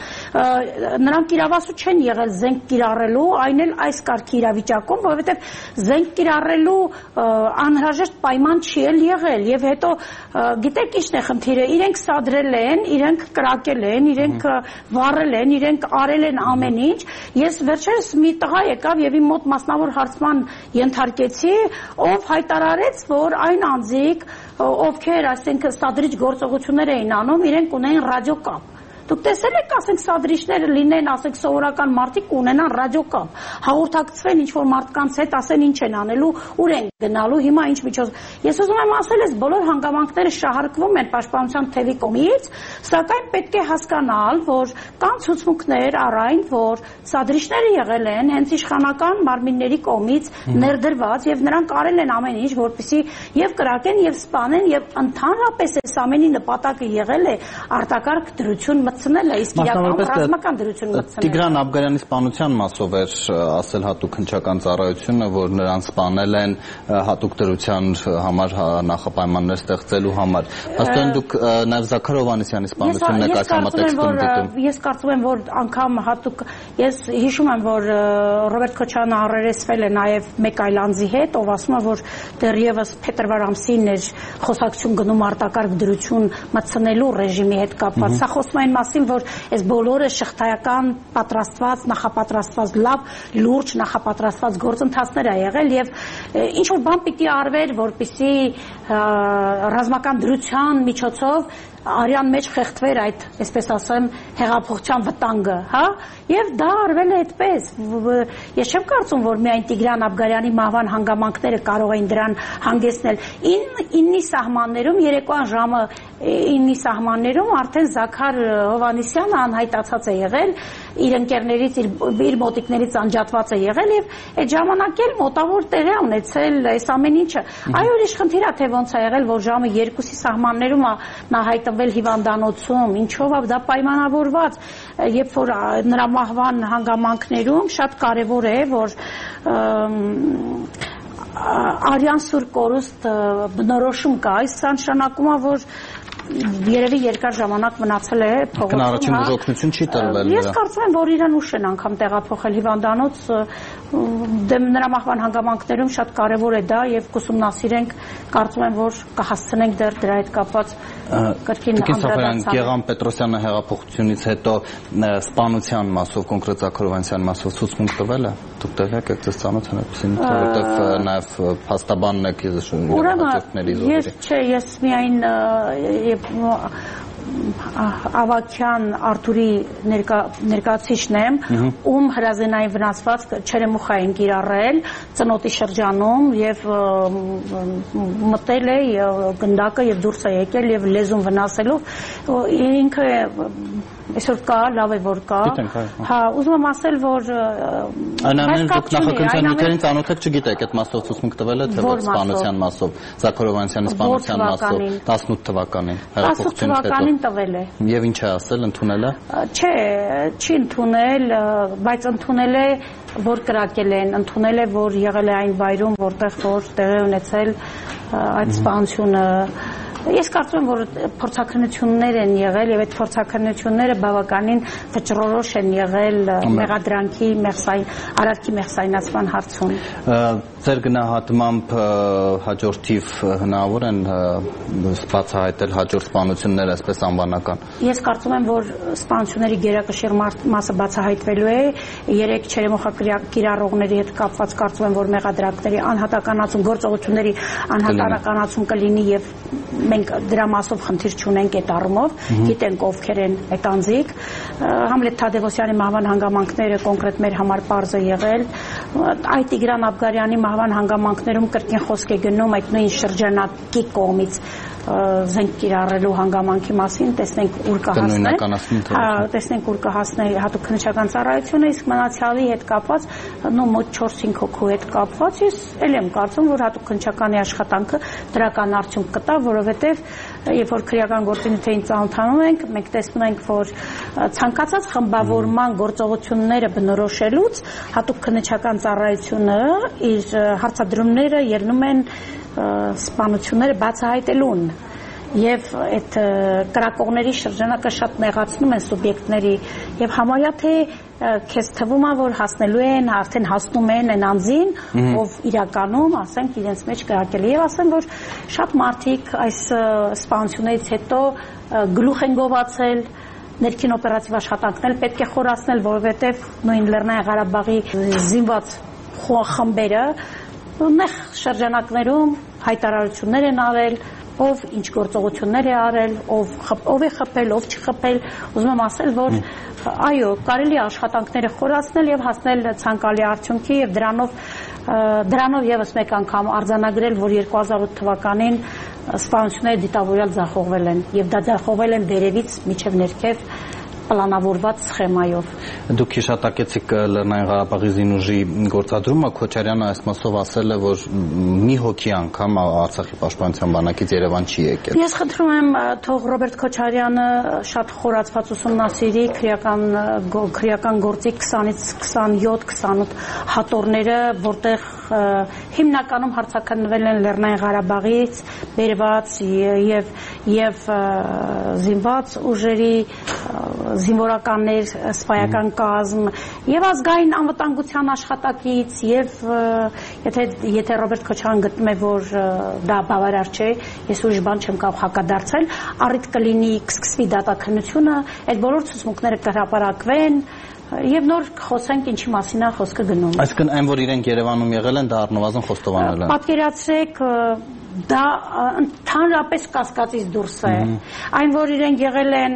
նրանք իրավասու չեն եղել զենք կիրառելու, այն էլ այս կարգի իրավիճակում, որովհետև զենք կիրառելու անհրաժեշտ պայման չի էլ եղել եւ հետո գիտեք ի՞նչն է խնդիրը, իրենք սադրել են, իրենք կրակել են, իրենք վառել են, իրենք արել են ամեն ինչ։ Ես վերջերս մի տղա եկավ եւ իմ մոտ մասնավոր հարցման ենթարկեցի, ով հայտարարեց, որ այն անձիկ, ովքեր այսինքն սադրիչ գործողություններ էին անում, իրենք ունեին ռադիոկապ։ Դուք տեսել եք, ասենք սադրիչները լինեն, ասենք սովորական մարդիկ ունենան ռադիոկամ, հաղորդակցվեն ինչ որ մարդկանց հետ, ասեն ինչ են անելու, ուր են գնալու, հիմա ինչ միջոց։ Ես ուզում եմ ասել, այս բոլոր հանգամանքները շահարկվում են պաշտպանության թևի կողմից, սակայն պետք է հասկանալ, որ կան ցուցմունքներ առայն, որ սադրիչները եղել են հենց իշխանական մարմինների կողմից ներդրված եւ նրանք արել են ամեն ինչ, որպեսզի եւ կրակեն եւ սպանեն եւ ընդհանրապես այս ամենի նպատակը եղել է արտակարգ դրություն մտցնելը, իսկ իրականում ռազմական դրություն մտցնելը։ Տիգրան Աբգարյանի սպանության մասով էր ասել հատուկ հնչական ծառայությունը, որ նրան սպանել են հատուկ դրության համար նախապայմաններ ստեղծելու համար։ Աստորեն դուք նաեւ Զաքար Հովհաննիսյանի սպանությունն եք այս համատեքստում դիտում։ Ես կարծում եմ, որ անգամ հատուկ ես հիշում եմ, որ Ռոբերտ Քոչարյանը առերեսվել է նաեւ մեկ այլ անձի հետ, ով ասում է, որ դեռևս փետրվար ամսին էր խոսակցություն գնում արտակարգ դրություն մտցնելու ռեժիմի հետ կապված։ Սա խոսում է այն մասին, որ այս բոլորը շղթայական պատրաստված, նախապատրաստված լավ, լուրջ նախապատրաստված գործընթացներ ա եղել եւ ինչ որ բան պիտի արվեր, որպեսզի ռազմական դրության միջոցով արյան մեջ խեղդվեր այդ, այսպես ասեմ, հեղափոխության վտանգը, հա? Եվ դա արվել է այդպես։ Ես չեմ կարծում, որ միայն Տիգրան Աբգարյանի մահվան հանգամանքները կարող էին դրան հանգեցնել։ ինի սահմաններում երեկոյան ժամը ինի սահմաններում արդեն Զաքար Հովհաննիսյանը անհայտացած է եղել, իր ընկերներից, իր մոտիկներից անջատված է եղել եւ այդ ժամանակ էլ մոտավոր տեղի ա ունեցել այս ամեն ինչը։ Այո, ուրիշ խնդիր ա, թե ոնց ա եղել, որ ժամը երկուսի սահմաններում ա նա հայտնվել հիվանդանոցում, ինչով ա դա պայմանավորված, երբ որ նրա մահվան հանգամանքներում շատ կարեւոր է, որ արյան սուր կորուստ բնորոշում կա, այս նշանակում է, որ երևի երկար ժամանակ մնացել է փողոցում։ Կնարաչին բուժօգնություն չի տրվել նրա։ Ես կարծում եմ, որ իրան ուշ են անգամ տեղափոխել հիվանդանոց, դեմ նրա մահվան հանգամանքներում շատ կարևոր է դա եւ կուսումնասիրենք, կարծում եմ, որ կհասցնենք դեռ դրա հետ կապված կրկին անդրադարձան։ Գեգամ Պետրոսյանը հեղափոխությունից հետո սպանության մասով, կոնկրետ Զաքար Հովհաննիսյանի մասով ցուցմունք տվել է։ Դուք տեղյակ եք, ձեզ ծանոթ են այդպեսին, որովհետեւ նաեւ փաստաբանն եք Ուրեմն ես չէ, ես միայն Ավակյան Արթուրի ներկայացուցիչն եմ, ում հրազենային վնասվածք չերեմուխա են կիրառել ծնոտի շրջանում եւ մտել է գնդակը եւ դուրս է եկել եւ լեզուն վնասելով ինքը այսօր կա, լավ է որ կա։ Հա, ուզում եմ ասել, որ Այնուամենայնիվ դուք նախաքննության նյութերին ծանոթ եք, չգիտեք այդ մասով ցուցմունք տվել է թե ոչ սպանության մասով, Զաքար Հովհաննիսյանի սպանության մասով տասնութ թվականին, հեղափոխությունից հետո տվել է։ Եվ ինչ է ասել, ընդունել է։ Չէ, չի ընդունել, բայց ընդունել է, որ կրակել են, ընդունել է, որ եղել է այն վայրում, որտեղ որ տեղի ունեցել այդ սպանությունը։ Ես կարծում եմ, որ փորձաքննություններ են եղել եւ այդ փորձաքննությունները բավականին վճռորոշ են եղել մեղադրանքի մեղսային արարքի մեղսայնացման հարցում։ Ձեր գնահատմամբ հաջորդիվ հնարավոր են բացահայտել հաջորդ սպանությունները այսպես անվանական։ Ես կարծում եմ, որ սպանությունների գերակշիռ մասը բացահայտվելու է, երեք չերեմոխակիրառողների հետ կապված կարծում եմ, որ մեղադրանքների անհատականացում, գործողությունների անհատականացում կլինի եւ մենք դրա մասով խնդիր չունենք այդ առումով, գիտենք ովքեր են այդ անձիկ։ Համլետ Թադևոսյանի մահվան հանգամանքները կոնկրետ մեր համար պարզ է եղել։ Այդ Տիգրան Աբգարյանի մահվան հանգամանքներում կրկին խոսք է գնում այդ նույն շրջանակի կողմից զենք կիրառելու հանգամանքի մասին, տեսնենք ուր կհասնի։ Հա, տեսնենք ուր կհասնի հատուկ քննչական ծառայությունը, իսկ մնացյալի հետ կապված, նո մոտ չորս-հինգ հոգու հետ կապված, ես ել եմ կարծում, որ հատուկ քննչականի աշխատանքը դրական արդյունք կտա, որովհետև երբ որ քրեական գործունեությանը ծանոթանում ենք, մենք տեսնում ենք, որ ցանկացած խմբավորման գործողությունները բնորոշելուց հատուկ քննչական ծառայությունը իր հարցադրումները ելնում են սպանությունները բացահայտելուն եւ այդ կրակողների շրջանակը շատ նեղացնում են սուբյեկտների եւ համարյա թե քեզ թվում է որ հասնելու են արդեն հասնում են այն անձին ով իրականում ասենք իրենց մեջ կրակել եւ ասեմ որ շատ մարդիկ այս սպանություններից հետո գլուխ են գովացել ներքին օպերատիվ աշխատանքներ պետք է խորացնել որովհետեւ նույն Լեռնային Ղարաբաղի զինված խմբերը նեղ շրջանակներում հայտարարություններ են արել ով ինչ գործողություններ է արել, ով ով է խփել, ով չխփել, ուզում եմ ասել, որ այո, կարելի է աշխատանքները խորացնել եւ հասնել ցանկալի արդյունքի եւ դրանով դրանով եւս մեկ անգամ արձանագրել, որ երկու հազար ութ թվականին սպանությունները դիտավորյալ ձախողվել են եւ դա ձախողվել են վերևից միջև ներքև պլանավորված սխեմայով։ Դուք հիշատակեցիք Լեռնային Ղարաբաղի զինուժի գործադրումը, Քոչարյանը այս մասով ասել է, որ մի հոգի անգամ Արցախի պաշտպանության բանակից Երևան չի եկել։ Ես խնդրում եմ, թող Ռոբերտ Քոչարյանը շատ խորացված ուսումնասիրի քրեական քրեական գործի քսանից քսանյոթ քսանութ հատորները, որտեղ հիմնականում հարցաքննվել են Լեռնային Ղարաբաղից բերված եւ եւ զինված ուժերի զինվորականներ, սպայական կազմ եւ ազգային անվտանգության աշխատակից եւ եթե եթե Ռոբերտ Քոչարյանը գտնում է, որ դա բավարար չէ, ես ուրիշ բան չեմ կարող հակադարձել, առիթ կլինի կսկսվի դատաքննությունը, այդ բոլոր ցուցմունքները կհրապարակվեն եւ նոր խոսենք ինչի մասին է խոսքը գնում։ Այսինքն այն, որ իրենք Երևանում եղել են, դա առնվազն խոստովանել են։ Պատկերացրեք, դա ընդհանրապես կասկածից դուրս է։ Այն, որ իրենք եղել են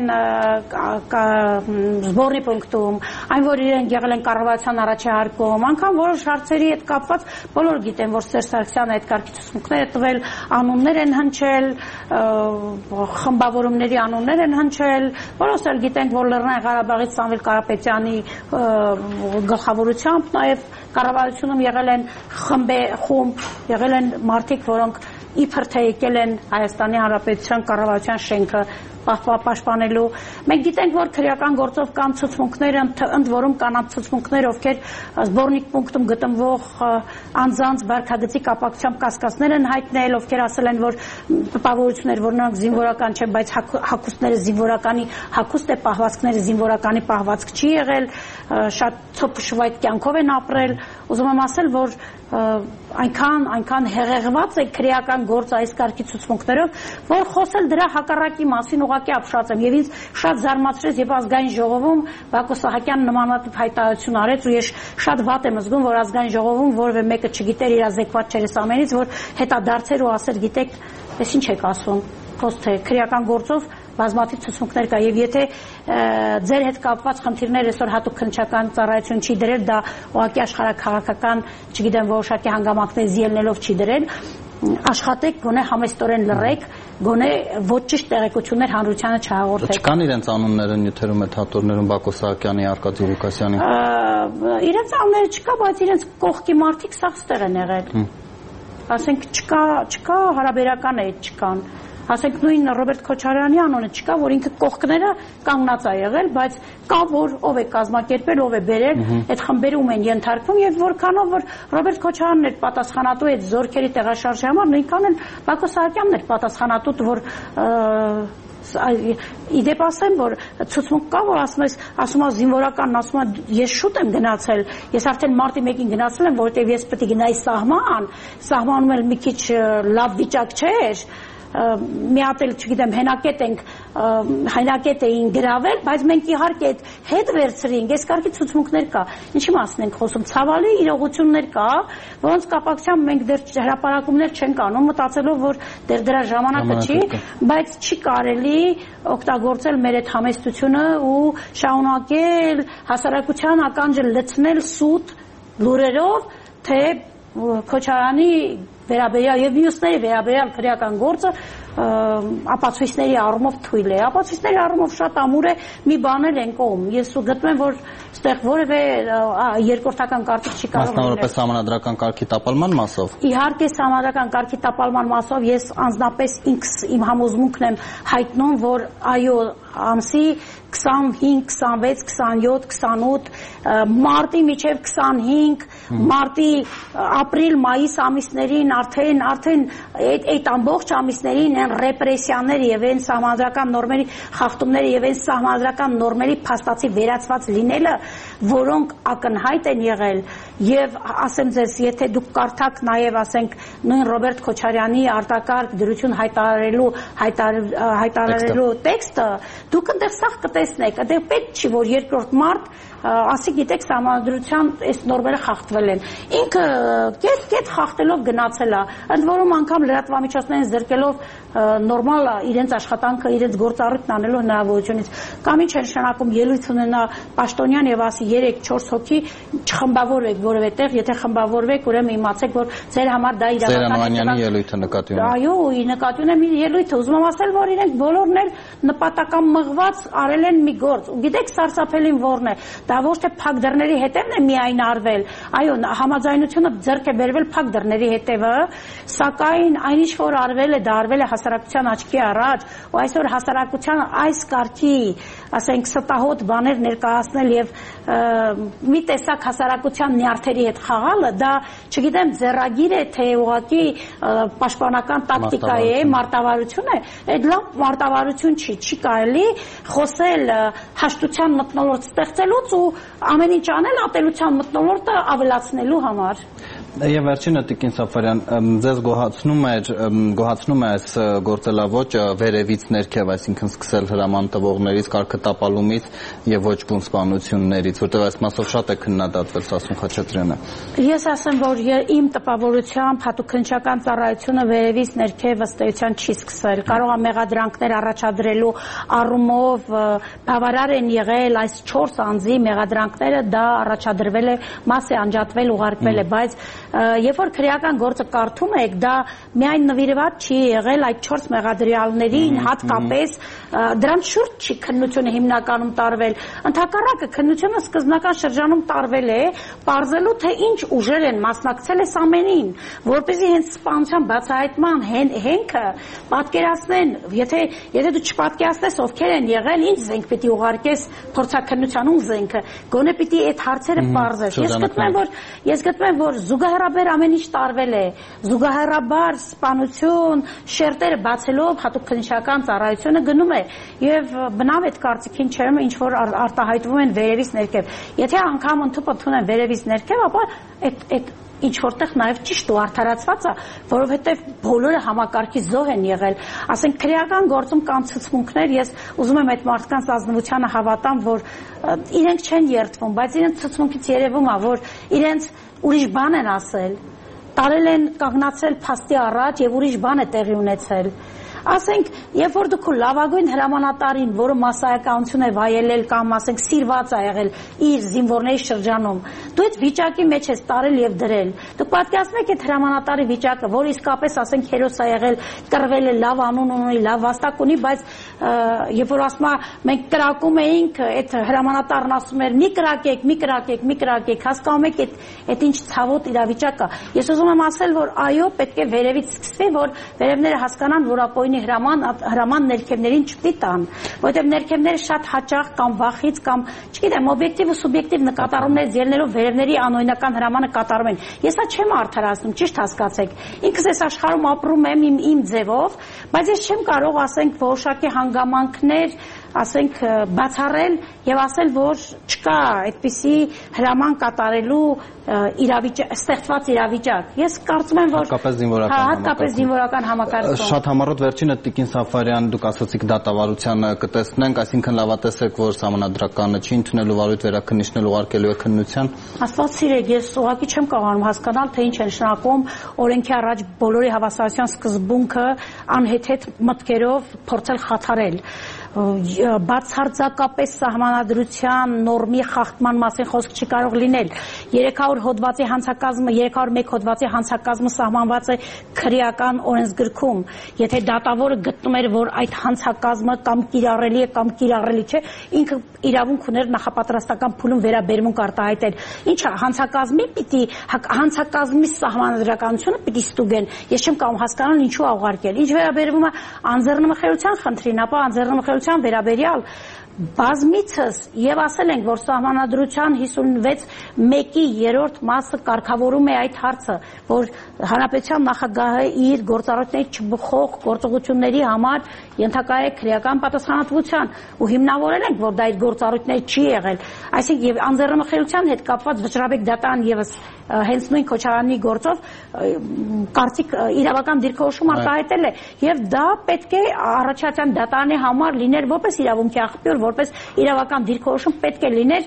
զբորնի պունկտում, այն, որ իրենք եղել են կառավարության առաջարկում, անգամ որոշ հարցերի հետ կապված բոլոր գիտեն, որ Սերժ Սարգսյանը այդ կարգի ցուցմունքներ է տվել, անուններ են հնչել, խմբավորումների անուններ են հնչել, որոնց էլ գիտենք, որ Լեռնային Ղարաբաղից Սամվել Կարապետյանի գլխավորությամբ նաև կառավարությունում եղել են խմբ, եղել են մարդիկ, որոնք իբր թե եկել են Հայաստանի Հանրապետության կառավարության շենքը պաշտպանելու։ Մենք գիտենք, որ քրեական գործով կան ցուցմունքներ, ընդ որում կան ցուցմունքներ, ովքեր զբորնիկ պունկտում գտնվող անձանց վարքագծի կապակցությամբ կասկածներ են հայտնել, ովքեր ասել են, որ տպավորություններ, որ նրանք զինվորական չեն, բայց հագուստները զինվորականի հագուստ է, պահվածքները զինվորականի պահվածք չի եղել, շատ ցոփշվայտ կյանքով են ապրել։ Ուզում եմ ասել, որ այնքան այնքան հեղեղված է քրեական գործը այս կարգի ցուցմունքներով, որ խոսել դրա հակառակի մասին ուղղակի ապշած եմ եւ ինձ շատ զարմացրեց, երբ ազգային ժողովում Բակո Սահակյանը նմանատիպ հայտարարություն արեց ու ես շատ վատ եմ զգում, որ ազգային ժողովում որևէ մեկը չգիտեր իր ազեկված չերես ամենից, որ հետադարձեր ու ասեր, գիտեք, ես ինչ եք ասում, խոս թե քրեական գործով բազմաթիվ ցուցմունքներ կա եւ եթե ձեր հետ կապված խնդիրներ այսօր հատուկ քննչական ծառայություն չի դրել, դա ուղղակի աշխարհաքաղաքական, չգիտեմ, որոշակի հանգամանքներ զիելնելով չի դրել, աշխատեք, գոնե համեստորեն լռեք, գոնե ոչ ճիշտ տեղեկություններ հանրությանը չհաղորդեք։ Չկան իրենց անունները նյութերում այդ հատորներում Բակո Սահակյանի, Արկադի Ղուկասյանի։ Իրենց անունները չկա, բայց իրենց կողքի մարդիկ սաղ ստեղ են եղել։ Ասենք չկա, չկա հարաբերական է, չկան։ Ասենք նույն Ռոբերտ Քոչարյանի անունը չկա, որ ինքը կողքները կանգնած է եղել, բայց կա, որ ով է կազմակերպել, ով է բերել, այդ խմբերը ում են ենթարկվում եւ որքանով որ Ռոբերտ Քոչարյանն էր պատասխանատու այդ զորքերի տեղաշարժի համար, նույնքան էլ Բակո Սահակյանն էր պատասխանատու, որ իդեպ ասեմ, որ ցուցմունք կա, որ ասում ես, ասում է զինվորականն, ասում է ես շուտ եմ գնացել, ես արդեն մարտի մեկին գնացել եմ, որովհետեւ ես պետք է գնայի սահման, սահմանում էլ մի քիչ լավ վիճակ չէր, մի հատ էլ չգիտեմ հենակետ ենք հենակետ էին գրավել, բայց մենք իհարկե այդ հետ վերցրինք, այս կարգի ցուցմունքներ կա, ինչի մասին ենք խոսում, ցավալի իրողություններ կա, որոնց կապակցությամբ մենք դեռ հրապարակումներ չենք անում, մտածելով, որ դեռ դրա ժամանակը չի, բայց չի կարելի օգտագործել մեր այդ համեստությունը ու շարունակել հասարակության ականջը լցնել սուտ լուրերով, թե Քոչարյանի վերաբերյալ եւ մյուսների վերաբերյալ քրեական գործը ապացույցների առումով թույլ է։ Ապացույցների առումով շատ ամուր է, մի բան էլ են կողմ։ Ես ու գտնում եմ, որ այստեղ որևէ երկրորդական կարգի չի կարող լինել։ Մասնավորապես համանդրական կարգի տապալման մասով։ Իհարկե, համանդրական կարգի տապալման մասով ես անձնապես ինքս իմ համոզմունքն եմ հայտնում, որ այո, ամսի քսանհինգ, քսանվեց, քսանյոթ, քսանութ, մարտի միջև քսանհինգ, մարտի ապրիլ, մայիս ամիսներին արդեն արդեն այդ այդ ամբողջ ամիսներին են ռեպրեսիաները եւ այն սահմանադրական նորմերի խախտումները եւ այն սահմանադրական նորմերի փաստացի վերացված լինելը, որոնք ակնհայտ են եղել եւ ասեմ ձեզ, եթե դուք կարդաք նաեւ ասենք նույն Ռոբերտ Քոչարյանի արտակարգ դրություն հայտարարելու հայտարարելու տեքստը, դուք այնտեղ սաղ կտեսնեք, այնտեղ պետք չի որ երկրորդ մարդ ասի գիտեք սահմանադրության այս նորմերը խախտվել են։ Ինքը կես-կես խախտելով գնացել է, ընդ որում անգամ լրատվամիջոցներին զրկելով նորմալ իրենց աշխատանքը, իրենց գործառույթն անելու հնարավորությունից։ Կամ ինչ է նշանակում ելույթ ունենա պաշտոնյան եւ ասի երեք-չորս հոգի չխմբավորվեք որևէ տեղ, եթե խմբավորվեք, ուրեմն իմացեք, որ ձեր համար դա իրավական է ելույթը նկատի ունի։ Այո, նկատի ունեմ իր ելույթը, ուզում եմ ասել, որ իրենք բոլորն էլ նպատակամղված արել են մի գործ։ Ու գիտեք սարսափելին որն է, դա ոչ թե փակ դռների հետևն է միայն արվել, այո, համաձայնությունը ձեռք է բերվել փակ դռների հետևը, սակայն այնինչ որ արվել է, դա արվել է հասարակության աչքի առաջ, ու այսօր հասարակության այս կարգի, ասենք, ստահոդ բաներ ներկայացնել եւ մի տեսակ հասարակության նյարդերի հետ խաղալը, դա, չգիտեմ, ձեռագիր է, թե ուղղակի պաշտպանական տակտիկա է, մարտավարություն է, այդ լավ մարտավարություն չի, չի կարելի խոսել հաշտության մթնոլորտ ստեղծելուց ու ամեն ինչ անել ատելության մթնոլորտը ավելացնելու համար։ Եվ վերջինը Տիկին Սաֆարյան, ձեզ գոհացնում էր, գոհացնում է այս գործելավոճը վերևից ներքև, այսինքն սկսել հրաման տվողներից, կարգը տապալումից եւ ոչ բուն սպանություններից, որտեղ այս մասով շատ է քննադատվել Սասուն Խաչատրյանը։ Ես ասեմ, որ իմ տպավորությամբ հատուկ քննչական ծառայությունը վերևից ներքև ըստ էության չի սկսել։ Կարող է մեղադրանքներ առաջադրելու առումով բավարար են եղել այս չորս անձի մեղադրանքները, դա առաջադրվել է, մաս է անջատվել, ուղարկվել է, բայց երբ որ քրեական գործը կարդում եք, դա միայն նվիրված չի եղել այդ չորս մեղադրյալներին, հատկապես դրանց շուրջ չի քննությունը հիմնականում տարվել։ Ընդհակառակը քննությունը սկզբնական շրջանում տարվել է, պարզելու թե ինչ ուժեր են մասնակցել այս ամենին, որպեսզի հենց սպանության բացահայտման հենքը պատկերացնեն, եթե եթե դու չպատկերացնես ովքեր են եղել, ինչ զենք պիտի ուղարկես փորձաքննությանում զենքը, գոնե պիտի այդ հարցերը պարզես։ Ես գտնում եմ, որ ես գտնում եմ, որ զուգահեռաբար ամեն ինչ տարվել է, զուգահեռաբար սպանություն, շերտերը բացելով հատուկ քննչական ծառայությունը գնում է եւ բնավ այդ կարծիքին չեմ, ինչ որ արտահայտվում են վերևից ներքև։ Եթե անգամ ընդհանուր են վերևից ներքև, ապա այդ այդ ինչ որտեղ նաև ճիշտ ու արդարացված է, որովհետև բոլորը համակարգի զոհ են եղել։ Ասենք քրեական գործում կան ցցմունքներ, ես ուզում եմ այդ մարդկանց ազնվությանը հավատամ, որ իրենք չեն երդվում, բայց իրենց ցցմունքից երևում է, որ իրենց ուրիշ բան են ասել, տարել են կանգնացել փաստի առաջ եւ ուրիշ բան է տեղի ունեցել։ Ասենք, երբ որ դու քո լավագույն հրամանատարին, որը մասսայականություն է վայելել կամ ասենք սիրված է եղել իր զինվորների շրջանում, դու այդ վիճակի մեջ ես տարել եւ դրել։ Դուք պատկերացնում եք այդ հրամանատարի վիճակը, որ իսկապես ասենք հերոս է եղել, կռվել է, լավ անուն ունի, լավ վաստակ ունի, բայց երբ որ ասում է մենք կրակում էինք, այդ հրամանատարն ասում էր՝ մի կրակեք, մի կրակեք, մի կրակեք, հասկանում եք այդ այդ ինչ ցավոտ իրավիճակ է։ Ես ուզում եմ ասել, որ այո, պետք է վերևից սկսվի, որ վերևները հասկանան, որ ապօրինի հրաման հրաման ներքևներին չպիտի տան, որովհետև ներքևները շատ հաճախ կամ վախից կամ, չգիտեմ, օբյեկտիվ ու սուբյեկտիվ նկատառումներից ելնելով վերևների անօրինական հրամանը կատարում են։ Ես դա չեմ արդարացնում, ճիշտ հասկացեք։ Ինքս այս աշխարհում ապրում եմ իմ իմ ձևով, բայց ես չեմ կարող, ասենք, որոշակի հանգամանքներ, ասենք, բացառել եւ ասել, որ չկա այդպիսի հրաման կատարելու իրավիճակ, ստեղծված իրավիճակ։ Ես կարծում եմ, որ հատկապես զինվորական համակարգում։ Շատ համառոտ վերջինը Տիկին Սաֆարյան, դուք ասացիք դատավարությանը կտեսնենք, այսինքն լավատեսեք, որ սահմանադրականը չի ընդունելու վարույթ վերաքննիչն ուղարկելու է քննության։ Աստված սիրեք, ես ուղղակի չեմ կարողանում հասկանալ, թե ինչ է նշանակում օրենքի առաջ բոլորի հավասարության սկզբունքը անհեթեթ մտքերով փորձել խաթարել։ Բացարձակապես սահմանադրության նորմի խախտման մասին խոսք չի կարող լինել։ երեք հարյուր հոդվածի հանցակազմը, երեք հարյուր մեկ հոդվածի հանցակազմը սահմանված է քրեական օրենսգրքում։ Եթե դատավորը գտնում էր, որ այդ հանցակազմը կամ կիրառելի է կամ կիրառելի չէ, ինքը իրավունք ուներ նախապատրաստական փուլում վերաբերմունք արտահայտել։ Ինչա հանցակազմի պիտի հանցակազմի սահմանադրականությունը պիտի ստուգեն։ Ես չեմ կարող հասկանալ ինչու ուղարկել։ Ինչ վերաբերվում է անձեռնմխելիության խնդրին, ապա անձեռնմխելիության վերաբերյալ բազմիցս եւ ասել ենք, որ սահմանադրության հիսունվեց մեկի երրորդ մասը կարգավորում է այդ հարցը, որ հանրապետության նախագահը իր գործառույթների չբխող գործողությունների համար ենթակա է քրեական պատասխանատվության ու հիմնավորել ենք, որ դա այդ գործառույթները չի եղել։ Այսինքն եւ անձեռնմխելիության հետ կապված Վճռաբեկ դատան եւս հենց նույն Քոչարյանի գործով կարծիք իրավական դիրքորոշում արտահայտել է եւ դա պետք է առաջացան դատանի համար լիներ որպես իրավունքի աղբյուր, որպես իրավական դիրքորոշում պետք է լիներ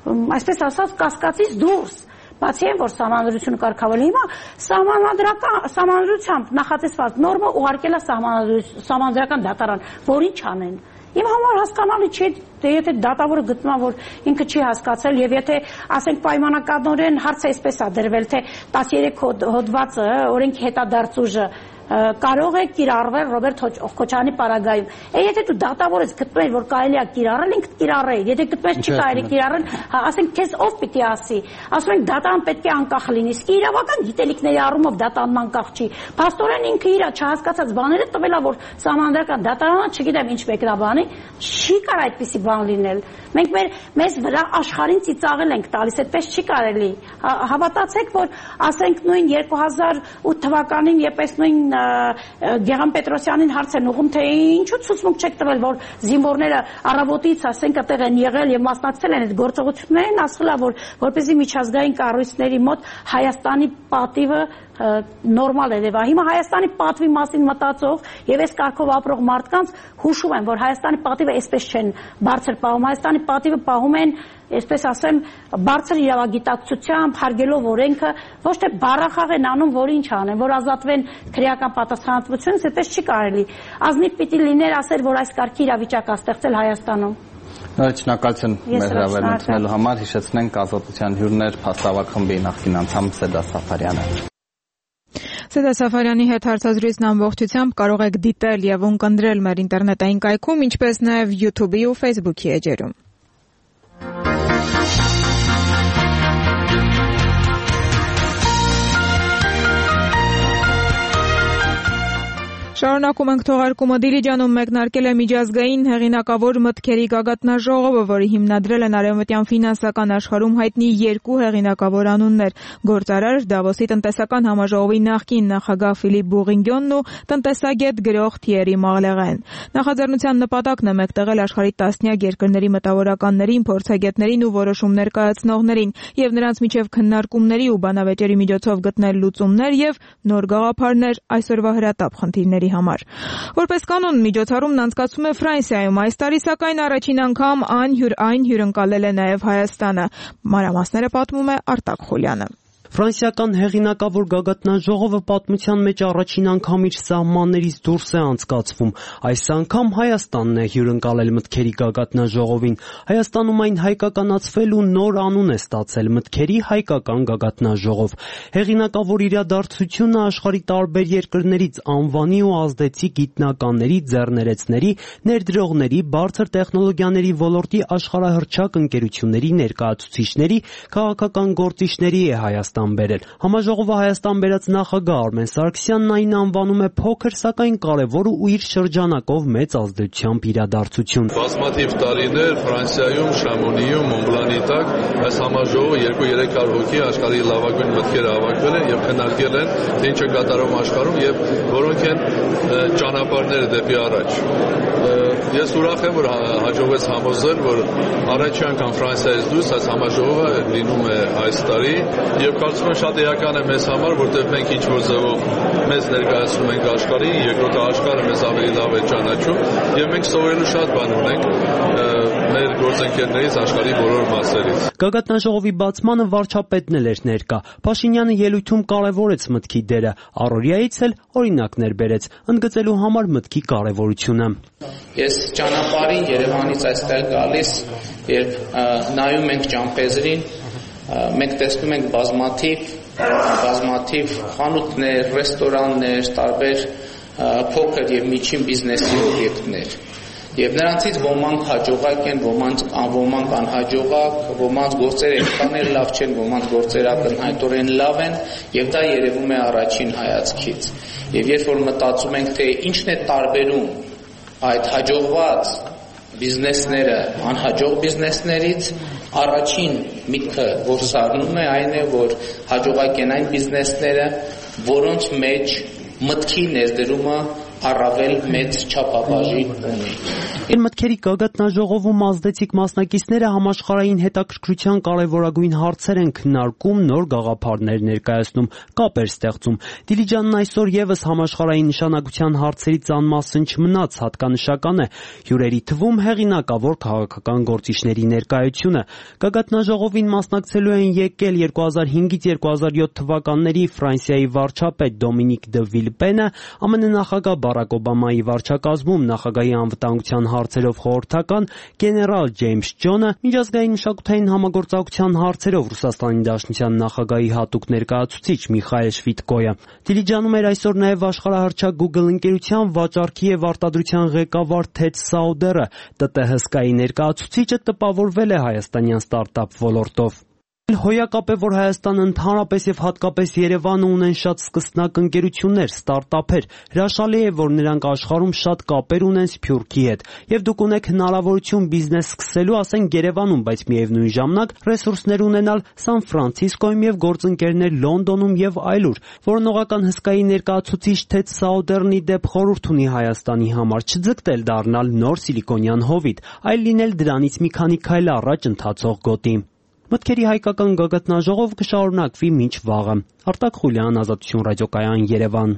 այսպես ասած, կասկածից դուրս։ Բացի այն, որ սահմանադրությունը կարգավորել հիմա սահմանադրական սահմանադրությամբ նախատեսված նորմը ուղարկել է սահմանադրական դատարան, որ ինչ անեն։ Իմ համար հասկանալի չէ, թե եթե դատավորը գտնում է, որ ինքը չի հասկացել եւ եթե ասենք պայմանականորեն հարցը այսպես է դրվել, թե տասներեք հոդվածը օրենքի հետադարձուժը կարող է կիրառվել Ռոբերտ Քոչարյանի պարագայում։ Է եթե դու դատավոր ես գտնում ես, որ կարելի է կիրառել, ինքդ կիրառել։ Եթե գտնում ես չի կարելի կիրառել, ասենք քեզ ով պիտի ասի։ Ասում են դատարան պետք է անկախ լինի։ Իսկ իրավական գիտելիքների առումով դատարանն անկախ չի։ Փաստորեն ինքը իր չհասկացած բաները տվել է, որ սահմանադրական դատարանը, չգիտեմ ինչ մեկնաբանի, չի կարող այդպիսի բան լինել։ Մենք մեր մեզ վրա աշխարհին ծիծաղել ենք տալիս, այդպես չի կարելի։ Հավատացեք, որ ասենք նույն երկու հազար ութ թվականին, երբ նույն Գեղամ Պետրոսյանին հարց են ուղում, թե ինչու ցուցմունք չեք տվել, որ զինվորները առավոտից ասենք այդտեղ են եղել եւ մասնակցել են այդ գործողություններին, ասել է, որ որպեսզի միջազգային կառույցների մոտ Հայաստանի պատիվը նորմալ է դեպա։ Հիմա Հայաստանի պատվի մասին մտածող եւ այս կարգով ապրող մարդկանց հուշում են, որ Հայաստանի պատիվը այսպես չեն բարձր պահում, Հայաստանի պատիվը պահում են, այսպես ասեմ, բարձր իրավագիտակցությամբ, հարգելով օրենքը, ոչ թե բառախաղ են անում, որ ինչ անեն, որ ազատվեն քրեական պատասխանատվությունից, այդպես չի կարելի։ Ազնիվ պիտի լիներ ասել, որ այս կարգի իրավիճակ է ստեղծել Հայաստանում։ Նորից շնորհակալություն մեր հրավերն ընդունելու համար, հիշեցնենք ազատության հյուրներ փաստավակ խմբի նախկին անդամ Սեդա Սաֆարյանը։ Սեդա Սաֆարյանի հետ հարցազրույցն ամբողջությամբ կարող եք դիտել եւ ունկնդրել մեր ինտերնետային կայքում, ինչպես նաեւ YouTube-ի ու Facebook-ի էջերում։ Շարունակում ենք թողարկումը։ Դիլիջանում մեկնարկել է միջազգային հեղինակավոր մտքերի գագաթնաժողովը, որի հիմնադրել են արևմտյան ֆինանսական աշխարհում հայտնի երկու հեղինակավոր անուններ՝ գործարար Դավոսի տնտեսական համաժողովի նախկին նախագահ Ֆիլիպ Բուղինգյոնն ու տնտեսագետ գրող Թիերի Մաղլեղեն։ Նախաձեռնության նպատակն է մեկտեղել աշխարհի տասնյակ երկրների մտավորականներին, փորձագետներին ու որոշումներ կայացնողներին եւ նրանց միջև քննարկումների ու բանավեճերի միջոցով գտնել լուծումներ եւ նոր գաղափարներ այսօրվա հրատապ խնդիրների համար։ Որպես կանոն միջոցառումն անցկացվում է Ֆրանսիայում, այս տարի սակայն առաջին անգամ այն հյուրընկալել է նաև Հայաստանը։ Մանրամասները պատմում է Արտակ Խոլյանը։ Ֆրանսիական հեղինակավոր գագաթնաժողովը պատմության մեջ առաջին անգամ իր սահմաններից դուրս է անցկացվում։ Այս անգամ Հայաստանն է հյուրընկալել մտքերի գագաթնաժողովին։ Հայաստանում այն հայկականացվել ու նոր անուն է ստացել՝ մտքերի հայկական գագաթնաժողով։ Հեղինակավոր իրադարձությունը աշխարհի տարբեր երկրներից անվանի ու ազդեցիկ գիտնականների, ձեռներեցների, ներդրողների, բարձր տեխնոլոգիաների ոլորտի աշխարհահռչակ ընկերությունների ներկայացուցիչների, քաղաքական գործիչների է Հայաստան բերել։ Համաժողովը Հայաստան բերած նախագահ Արմեն Սարգսյանն այն անվանում է փոքր, սակայն կարևոր ու իր շրջանակով մեծ ազդեցությամբ իրադարձություն։ Բազմաթիվ տարիներ Ֆրանսիայում, Շամոնիում, Մոնբլանի տակ այս համաժողովը երկու-երեք հարյուր հոգի աշխարհի լավագույն մտքերը հավաքվել են եւ քննարկել են, թե ինչ է կատարվում աշխարհում եւ որոնք են ճանապարհները դեպի առաջ։ Ես ուրախ եմ, որ հաջողվեց համոզել, որ առաջի անգամ Ֆրանսիայից դուրս այս համաժողովը լինում է այս տարի եւ կարծում եմ շատ էական է մեզ համար, որտեղ մենք ինչ որ ձևով մեզ ներկայացնում ենք աշխարհին, երկրորդ աշխարհը մեզ ավելի լավ է ճանաչում եւ մենք սովորելու շատ բան ունենք մեր գործընկերներից աշխարհի բոլոր մասերից։ Գագաթնաժողովի բացմանը վարչապետն էր ներկա։ Փաշինյանը ելույթում կարևորեց մտքի դերը, առօրյայից էլ օրինակներ բերեց, ընդգծելու համար մտքի կարևորությունը։ Ես ճանապարհին Երևանից այստեղ գալիս, երբ նայում ենք ճամփեզրին, մենք տեսնում ենք բազմաթիվ բազմաթիվ խանութներ, ռեստորաններ, տարբեր փոքր եւ միջին բիզնեսի օբյեկտներ։ Եվ նրանցից ոմանք հաջողակ են, ոմանք ոմանք անհաջողակ, ոմանք գործերը այնքան լավ չեն, ոմանք գործերը ակնհայտորեն լավ են, եւ դա երևում է առաջին հայացքից։ Եվ երբ որ մտածում ենք, թե ինչն է տարբերում այդ հաջողված բիզնեսները անհաջող բիզնեսներից, առաջին միտքը, որ սառնում է, այն է, որ հաջողակ են այն բիզնեսները, որոնց մեջ մտքի ներդրումը առավել մեծ չափաբաժին ունի։ Իր մտքերի գագաթնաժողովում ազդեցիկ մասնակիցները համաշխարհային հետաքրքրության կարևորագույն հարցեր են քննարկում, նոր գաղափարներ ներկայացնում, կապեր ստեղծում։ Դիլիջանն այսօր եւս համաշխարհային նշանակության հարցերից անմասն չմնաց, հատկանշական է հյուրերի թվում հեղինակավոր քաղաքական գործիչների ներկայությունը։ Գագաթնաժողովին մասնակցելու են եկել երկու հազար հինգից երկու հազար յոթ թվականների Ֆրանսիայի վարչապետ Դոմինիկ դը Վիլպենը, ԱՄՆ նախագահ Բարակ Օբամայի վարչակազմում նախագահի անվտանգության հարցերով խորհրդական գեներալ Ջեյմս Ջոնը, միջազգային մշակութային համագործակցության հարցերով Ռուսաստանի Դաշնության նախագահի հատուկ ներկայացուցիչ Միխայել Շվիտկոյը։ Դիլիջանում էր այսօր նաև աշխարհահռչակ Google ընկերության վաճառքի եւ արտադրության ղեկավար Թեդ Սաուդերը։ ՏՏ հսկայի ներկայացուցիչը տպավորվել է հայաստանյան ստարտափ ոլորտով։ Հոյակապ է, որ Հայաստանը ընդհանրապես եւ հատկապես Երևանը ունեն շատ սկսնակ ընկերություններ, ստարտափեր։ Հրաշալի է, որ նրանք աշխարհում շատ կապեր ունեն Սփյուռքի հետ, եւ դուք ունեք հնարավորություն բիզնես սկսելու, ասենք Երևանում, բայց միևնույն ժամանակ ռեսուրսներ ունենալ Սան Ֆրանցիսկոյում եւ գործընկերներ Լոնդոնում եւ այլուր։ Որոնողական հսկայի ներկայացուցիչ Թեդ Սաուդերն ի դեպ խորհուրդ ունի Հայաստանի համար չձգտել դառնալ նոր սիլիկոնյան հովիտ, այլ լինել դրանից մի քանի քայլ առաջ ընթացող գոտի։ Մտքերի հայկական գագաթնաժողով կշարունակվի մինչ վաղը։ Արտակ Խուլյան, Ազատություն ռադիոկայան, Երևան։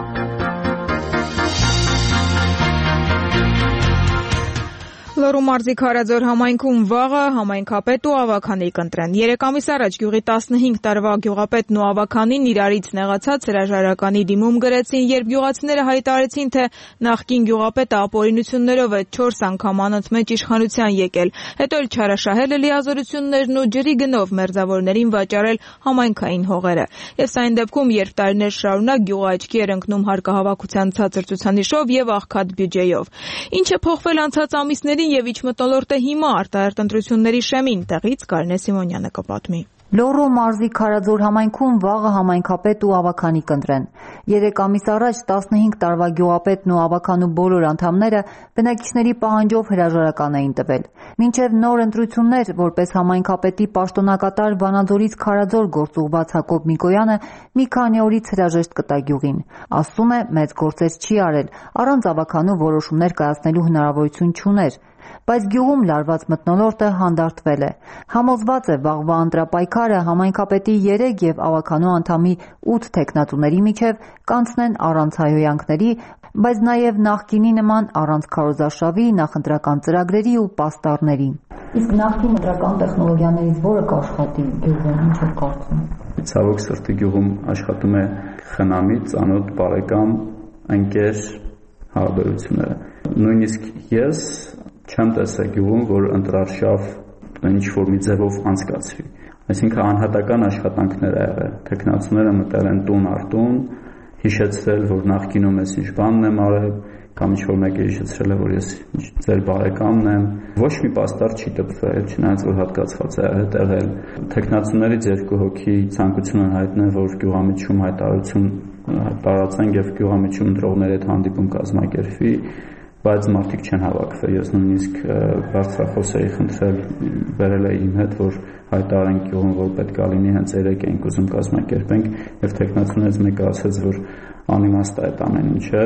Լոռու մարզի Քարաձոր համայնքում վաղը համայնքապետ ու ավագանի կընտրեն։ Երեք ամիս առաջ գյուղի տասնհինգ տարվա գյուղապետն ու ավագանին իրարից նեղացած հրաժարականի դիմում գրեցին, երբ գյուղացիները հայտարարեցին, թե նախկին գյուղապետը ապօրինություններով է չորս անգամ անոնց մեջ իշխանության եկել, հետո էլ չարաշահել է լիազորություններն ու ջրի գնով մերձավորներին վաճառել համայնքային հողերը։ Եվ սա այն դեպքում, երբ տարիներ շարունակ գյուղը աչքի էր ընկնում հարկահավաքության ցածր ցուցանիշով եւ աղքատ բյուջեով։ Ինչ է փոխվել անցած ամիսներին եւ ինչ մթնոլորտ է հիմա արտահերտ ընտրությունների շեմին, տեղից Կարինե Սիմոնյանը կպատմի։ Լոռու մարզի Քարաձոր համայնքում վաղը համայնքապետ ու ավագանի կընտրեն։ Երեք ամիս առաջ տասնհինգ տարվա գյուղապետն ու ավագանու բոլոր անդամները բնակիչների պահանջով հրաժարական էին տվել։ Մինչև նոր ընտրություններ, որպես համայնքապետի պաշտոնակատար Վանաձորից Քարաձոր գործուղված Հակոբ Միկոյանը մի քանի օրից հրաժեշտ կտա գյուղին։ Ասում է, մեծ գործեր չի արել, առանց ավագանու որոշումներ կայացնելու հնարավորություն չուներ։ Բայց գյուղում լարված մթնոլորտը հանդարտվել է։ Համոզված է, վաղվա ընտրապայքարը համայնքապետի երեք եւ ավագանու անդամի ութ թեկնածուների միջև կանցնեն առանց հայհոյանքների, բայց նաեւ նախկինի նման առանց քարոզարշավի, նախընտրական ծրագրերի ու պաստառների։ Իսկ նախկին ընտրական տեխնոլոգիաներից որը կաշխատի գյուղում, ինչ է կարծում։ Ցավոք սրտի գյուղում աշխատում է խնամի, ծանոթ, բարեկամ, ընկեր հարաբերությունները։ Նույնիսկ ես չեմ տեսել գյուղում, որ ընտրարշավ ինչ-որ մի ձևով անցկացվի։ Այսինքն անհատական աշխատանքներ ա եղել։ Տեխնացուները մտել են տուն առ տուն, հիշեցրել, որ նախկինում ես ինչ բանն եմ արել, կամ ինչ-որ մեկը հիշեցրել է, որ ես ձեր բարեկամն եմ։ Ոչ մի պաստառ չի տպվել, չնայած որ հատկացված է հետեղել։ Տեխնացուներից երկու հոգի ցանկություն են հայտնել, որ գյուղամիջում հայտարարություն տարածեն եւ գյուղամիջում ընտրողների հետ հանդիպում կազմակերպվի, բայց մարդիկ չեն հավաքվել։ Ես նույնիսկ բարձրախոս էի խնդրել, վերել է իմ հետ, որ հայտարարենք գյուղում, որ պետք է լինի, հենց երեք ենք ուզում կազմակերպենք, եւ տեխնացուներից մեկը ասաց, որ անիմաստ է այդ ամեն ինչը,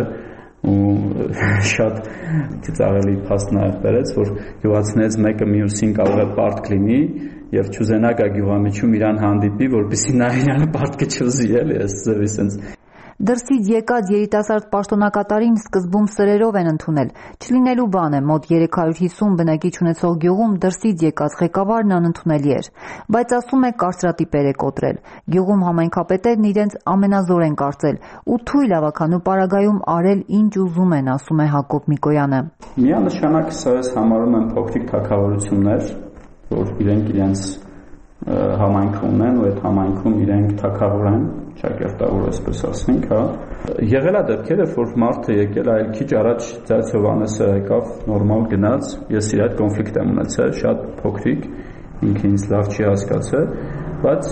ու շատ ծաղելի փաստ նաև բերեց, որ գյուղացիներից մեկը մյուսին կարող է պարտք լինի եւ չուզենա գա գյուղամիջում իրան հանդիպի, որպեսզի նա իրան պարտքը չուզի, էլի, այս ձևի sense։ Դրսից եկած երիտասարդ պաշտոնակատարին սկզբում սրերով են ընդունել։ Չլինելու բան է, մոտ երեք հարյուր հիսուն բնակիչ ունեցող գյուղում դրսից եկած ղեկավարն անընդունելի էր, բայց ասում է կարծրատիպեր է կոտրել։ Գյուղում համայնքապետերն իրենց ամենազոր են կարծել ու թույլ ավագանու պարագայում արել ինչ ուզում են, ասում է Հակոբ Միկոյանը։ Միանշանակ սա ես համարում եմ փոքրիկ թագավորություններ, որ իրենք իրենց համայնք ունեն ու այդ համայնքում իրենք թագավոր են, ճակերտավոր այսպես ասենք, հա։ Եղել է դեպքեր, որ մարդը եկել այլ քիչ առաջ Ձայց Հովհաննեսը եկավ, նորմալ գնաց, ես իր հետ կոնֆլիկտ եմ ունեցել, շատ փոքրիկ, ինքը ինձ լավ չի հասկացել, բայց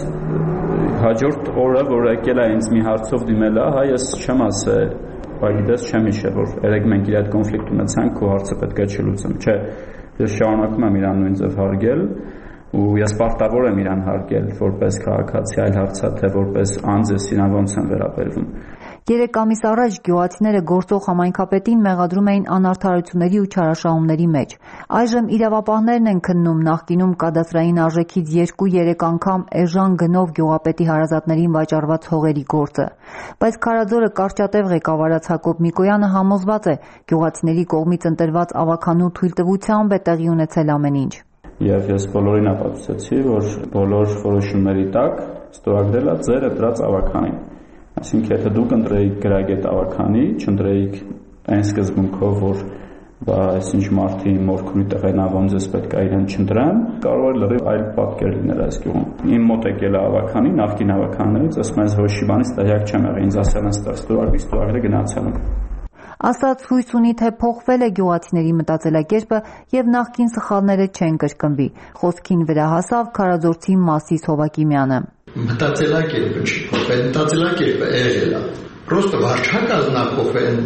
հաջորդ օրը, որ եկել է ինձ մի հարցով դիմել է, հա, ես չեմ ասել, բայց գիտես չեմ հիշել, որ երեք մենք իր հետ կոնֆլիկտ ունեցանք, քո հարցը պետք է չլուծեմ, չէ, ես շարունակում եմ իրան նույն ձև հարգել ու ես պարտավոր եմ իրան հարգել որպես քաղաքացի, այլ հարցա թե որպես անձ ես իրան ոնց եմ վերաբերվում։ Երեք ամիս առաջ գյուղացիները գործող համայնքապետին մեղադրում էին անարդարությունների ու չարաշահումների մեջ։ Այժմ իրավապահներն են քննում նախկինում կադաստրային արժեքից երկու-երեք անգամ էժան գնով գյուղապետի հարազատներին վաճառված հողերի գործը։ Բայց Քարաձորը կարճատև ղեկավարած Հակոբ Միկոյանը համոզված է, գյուղացիների կողմից ընտրված ավականու թույլտվությամբ է տեղի ունեցել ամեն ինչ։ Եվ ես բոլորին ապացուցեցի, որ բոլոր որոշումների տակ ստորագրել է ձեր ընտրած ավականին։ Այսինքն, եթե դուք ընտրեիք գրագետ ավականի, չընտրեիք այն սկզբունքով, որ բա այսինչ մարդի մորքունի տեղենա ոնց էս պետք է իրեն չընտրան, կարող է լրիվ այլ պատկեր լինել այս գյուղում։ Իմ մոտ եկել է ավականի, նախկին ավականներից, ասում են ոչ մի բանից տեղյակ չեմ եղել, ինձ ասել են ստեղ ստորագրի, ստորագրել գնացել եմ։ Ասաց հույս ունի, թե փոխվել է գյուղացիների մտածելակերպը եւ նախկին սխալները չեն կրկնվի։ Խոսքին վրա հասավ քարաձորցի Մասիս Հովակիմյանը։ Մտածելակերպը չի փոխվել, մտածելակերպը եղել է։ Պրոստը վարչակազմն է փոխվել,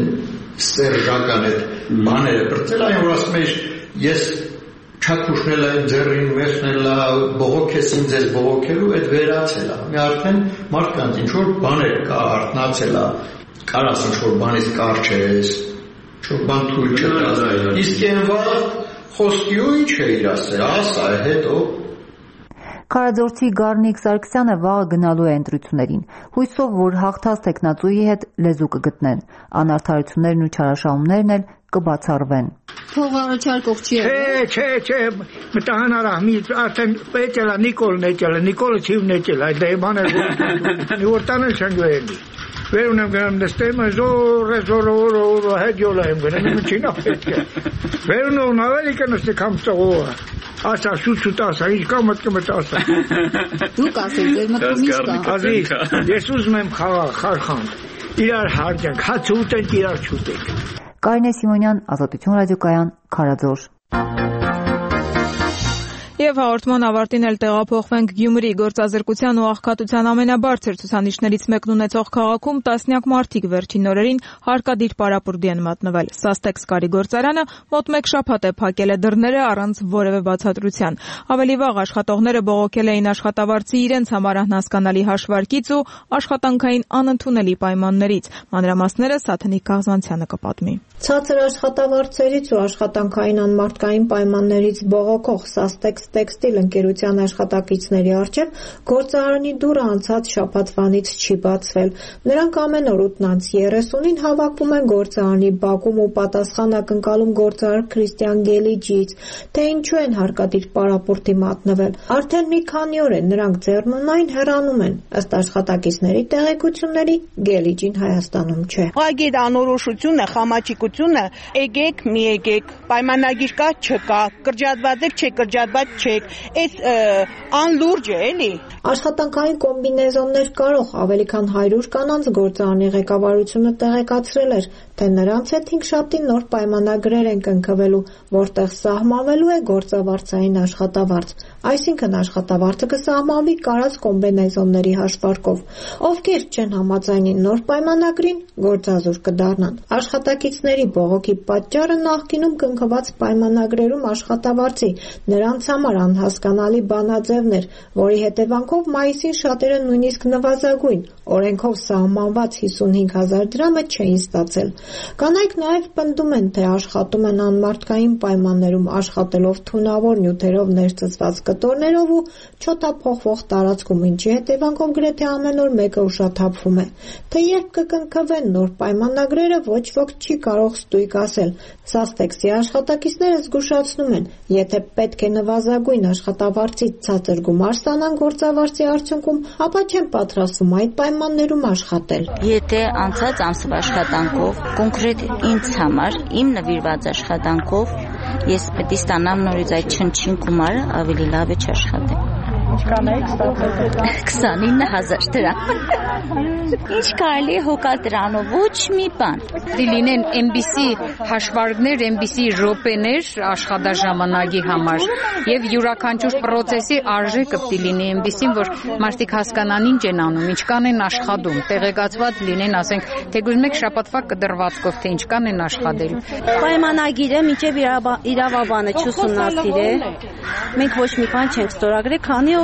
սերժական այդ բաները բրծել այն որ ասում ես ես չակուշնել եմ ձեռին մեսնել բողոքես ինձ ես բողոքելու այդ վերացել է։ Մի արդեն մարդկանց ինչ որ բաներ կա արթնացել է։ Կարաս ինչ-որ բանից կարճ ես, ինչ-որ բան թույլ չտաս, իսկ են վաղ խոսքի ու ինչ է իր ասել, ասա է հետո։ Քարաձորցի Գառնիկ Սարգսյանը վաղը գնալու է ընտրություններին, հույսով, որ հաղթած տեխնացուի հետ լեզու կգտնեն, անարդարություններն ու չարաշահումներն էլ կբացառվեն։ Փող առաջարկող չի եղել։ Չէ, չէ, չէ, մտահանար ահմի, արդեն պետել է Նիկոլն եկել է, Նիկոլը չիվն եկել, այդ դեպան է որ տանը չեն գվելի։ Վեր ունեմ գնամ նստեմ, զոր է, զոր օր օր հետ յոլա եմ գնեմ, իմ չինա պետք է։ Վեր ունով նավելի կնստի կամ ծողողը, ասա շուտ-շուտ ասա, ինչ կա մտքը մտ ասա։ Դուք ասել, ձեր մտքում ինչ կա։ Ազիզ, ես ուզում եմ խաղալ, խարխանդ, իրար հարգենք, հացը ուտենք, իրար չուտենք։ Կարինե Սիմոնյան, Ազատություն ռադիոկայան, Քարաձոր։ Եվ հաղորդման ավարտին էլ տեղափոխվենք Գյումրի գործազրկության ու աղքատության ամենաբարձր ցուցանիշներից մեկն ունեցող քաղաքում տասնյակ մարդիկ վերջին օրերին հարկադիր պարապուրդի են մատնվել։ Սաստեքս կարի գործարանը մոտ մեկ շաբաթ է փակել է դռները առանց որևէ բացատրության։ Ավելի վաղ աշխատողները բողոքել էին աշխատավարձի իրենց համար անհասկանալի հաշվարկից ու աշխատանքային անընդունելի պայմաններից։ Մանրամասները Սաթենիկ Կաղզանցյանը կպատմի։ Ցածր աշխատավարձերից ու աշխատանքային անմարդկային պայմաններից բողոքող Սաստեքս տեքստիլ ընկերության աշխատակիցների առջև գործարանի դուռը անցած շաբաթվանից չի բացվել։ Նրանք ամեն օր ութն անց երեսունին հավաքվում են գործարանի բակում ու պատասխան ակնկալում գործարար Քրիստիան Գելիջից, թե ինչու են հարկադիր պարապուրդի մատնվել։ Արդեն մի քանի օր է նրանք ձեռնունայն հեռանում են։ Ըստ աշխատակիցների տեղեկությունների Գելիջին Հայաստանում չէ։ Ուղղակի անորոշությունը, խամաչիկությունը, եկեք, մի եկեք, պայմանագիր կա, չկա, կրճատված եք, չէ կրճատված չեք, այս անլուրջ է, էլի։ Աշխատանքային կոմբինեզոններ կարող ավելի քան հարյուր կանանց գործարանի ղեկավարությունը տեղեկացրել էր, թե նրանց հետ հինգշաբթի նոր պայմանագրեր են կնքվելու, որտեղ սահմանվելու է գործավարձային աշխատավարձ, այսինքն աշխատավարձը կսահմանվի կարած կոմբինեզոնների հաշվարկով։ Ովքեր չեն համաձայնի նոր պայմանագրին, գործազուրկ կդառնան։ Աշխատակիցների բողոքի պատճառը նախկինում կնքված պայմանագրերում աշխատավարձի նրանց համար անհասկանալի բանաձևն էր, որի հետևանքով մայիսին շատերը նույնիսկ նվազագույն օրենքով սահմանված հիսունհինգ հազար դրամը չէին ստացել։ Կանայք նաև պնդում են, թե աշխատում են անմարդկային պայմաններում, աշխատելով թունավոր նյութերով ներծծված կտորներով ու չոտափոխվող տարածքում, ինչի հետևանքով գրեթե ամեն օր մեկը ուշաթափվում է։ Թե երբ կկնքվեն նոր պայմանագրերը, ոչ ոք չի կարող ստույգ ասել։ Սաստեքսի աշխատակիցները զգուշացնում են, եթե պետք է նվազագույն աշխատավարձից ցածր գումար ստանան գործավարձի արդյունքում, ապա չեն պատրաստվում այդ պայմաններում աշխատել։ Եթե անցած ամսվա աշխատանքով, կոնկրետ ինձ համար, իմ նվիրված աշխատանքով, ես պետք է ստանամ նորից այդ չնչին գումարը, ավելի լավ է չաշխատեմ։ Ինչքան եք ստացել։ քսանինը հազար դրամ։ Ինչ կարելի է հոգալ դրանով, ոչ մի բան։ Լինեն այնպիսի հաշվարկներ, այնպիսի րոպեներ աշխատաժամանակի համար եւ յուրաքանչյուր process-ի արժեքը պետք է լինի այնպիսին, որ մարդիկ հասկանան ինչ են անում, ինչքան են աշխատում, տեղեկացված լինեն, ասենք, թեկուզ մեկ շաբաթվա կդրվածքով, թե ինչքան են աշխատել։ Պայմանագիրը միջև իրավաբանը չուսումնասիրե։ Մենք ոչ մի բան չենք ստորագրել, քանի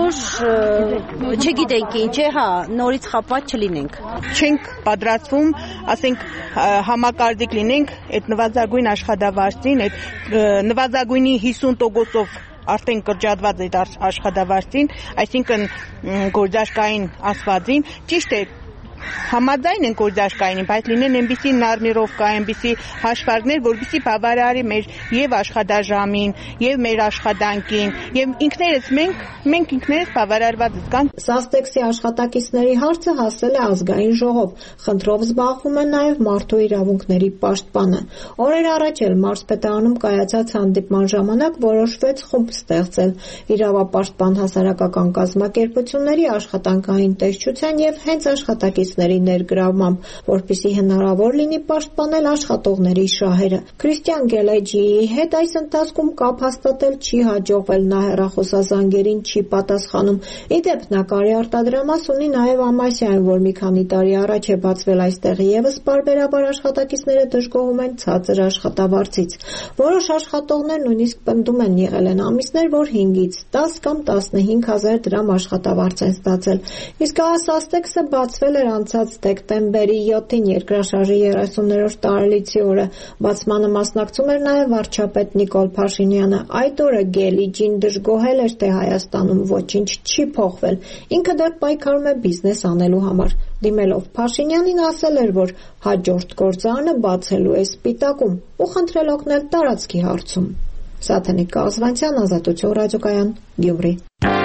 որ չգիտենք ինչ է, հա, նորից խապած չլինենք։ Չենք պատրաստվում, ասենք համակարդիկ լինենք այդ նվազագույն աշխատավարձին, այդ նվազագույնի հիսուն տոկոսով արդեն կրճատված այդ աշխատավարձին, այսինքն գործաշկային ասվածին, ճիշտ է, համաձայն են գործաշկայինին, բայց լինեն այնպիսի նորմիրովկա, այնպիսի հաշվարկներ, որպեսզի բավարարի մեր եւ աշխատաժամին, եւ մեր աշխատանքին, եւ ինքներս մենք մենք ինքներս բավարարված ենք։ Սաստեքսի աշխատակիցների հարցը հասել է ազգային ժողով։ Խնդրով զբաղվում է նաեւ մարդու իրավունքների պաշտպանը։ Օրեր առաջ էլ մարզպետարանում կայացած հանդիպման ժամանակ որոշվեց խումբ ստեղծել իրավապաշտպան հասարակական կազմակերպությունների աշխատանքային տեսչության եւ հենց աշխատակից ներգրավմամբ, որպեսզի հնարավոր լինի պաշտպանել աշխատողների շահերը։ Քրիստիան Գելեջիի հետ այս ընթացքում կապ հաստատել չի հաջողվել, նա հեռախոսազանգերին չի պատասխանում։ Ի դեպ, նա կարի արտադրամաս ունի նաև Ամասիայում, որ մի քանի տարի առաջ է բացվել այստեղ եւս բարբերաբար աշխատակիցները դժգոհում են ցածր աշխատավարձից։ Որոշ աշխատողներ նույնիսկ պնդում են, եղել են ամիսներ, որ հինգից տաս կամ տասնհինգ հազար դրամ աշխատավարձ են ստացել։ Իսկ Սաստեքսը բացվել էր անցած դեկտեմբերի յոթին երկրաշարժի երեսուներորդ տարելիցի օրը։ Բացմանը մասնակցում էր նաև վարչապետ Նիկոլ Փաշինյանը։ Այդ օրը Գելիջին դժգոհել էր, թե Հայաստանում ոչինչ չի փոխվել։ Ինքը դեռ պայքարում է բիզնես անելու համար։ Դիմելով Փաշինյանին ասել էր, որ հաջորդ գործարանը բացելու է Սպիտակում ու խնդրել օգնել տարածքի հարցում։ Սաթենիկ Կազվանցյան, Ազատություն ռադիոկայան, Գյումրի։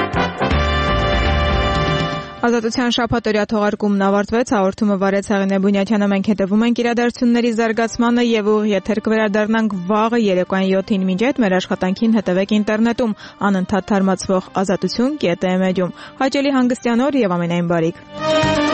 Ազատության շաբաթօրյա թողարկումն ավարտվեց, հաղորդումը վարեց Հեղինե Բունյաթյանը, մենք հետևում ենք իրադարձությունների զարգացմանը եւ ուղիղ եթեր կվերադառնանք վաղը երեկոյան յոթին, մինչ այդ մեր աշխատանքին հետևեք ինտերնետում, անընդհատ թարմացվող ազատություն կետ էմ էջում։ Հաճելի հանգստյան օր եւ ամենայն բարիք։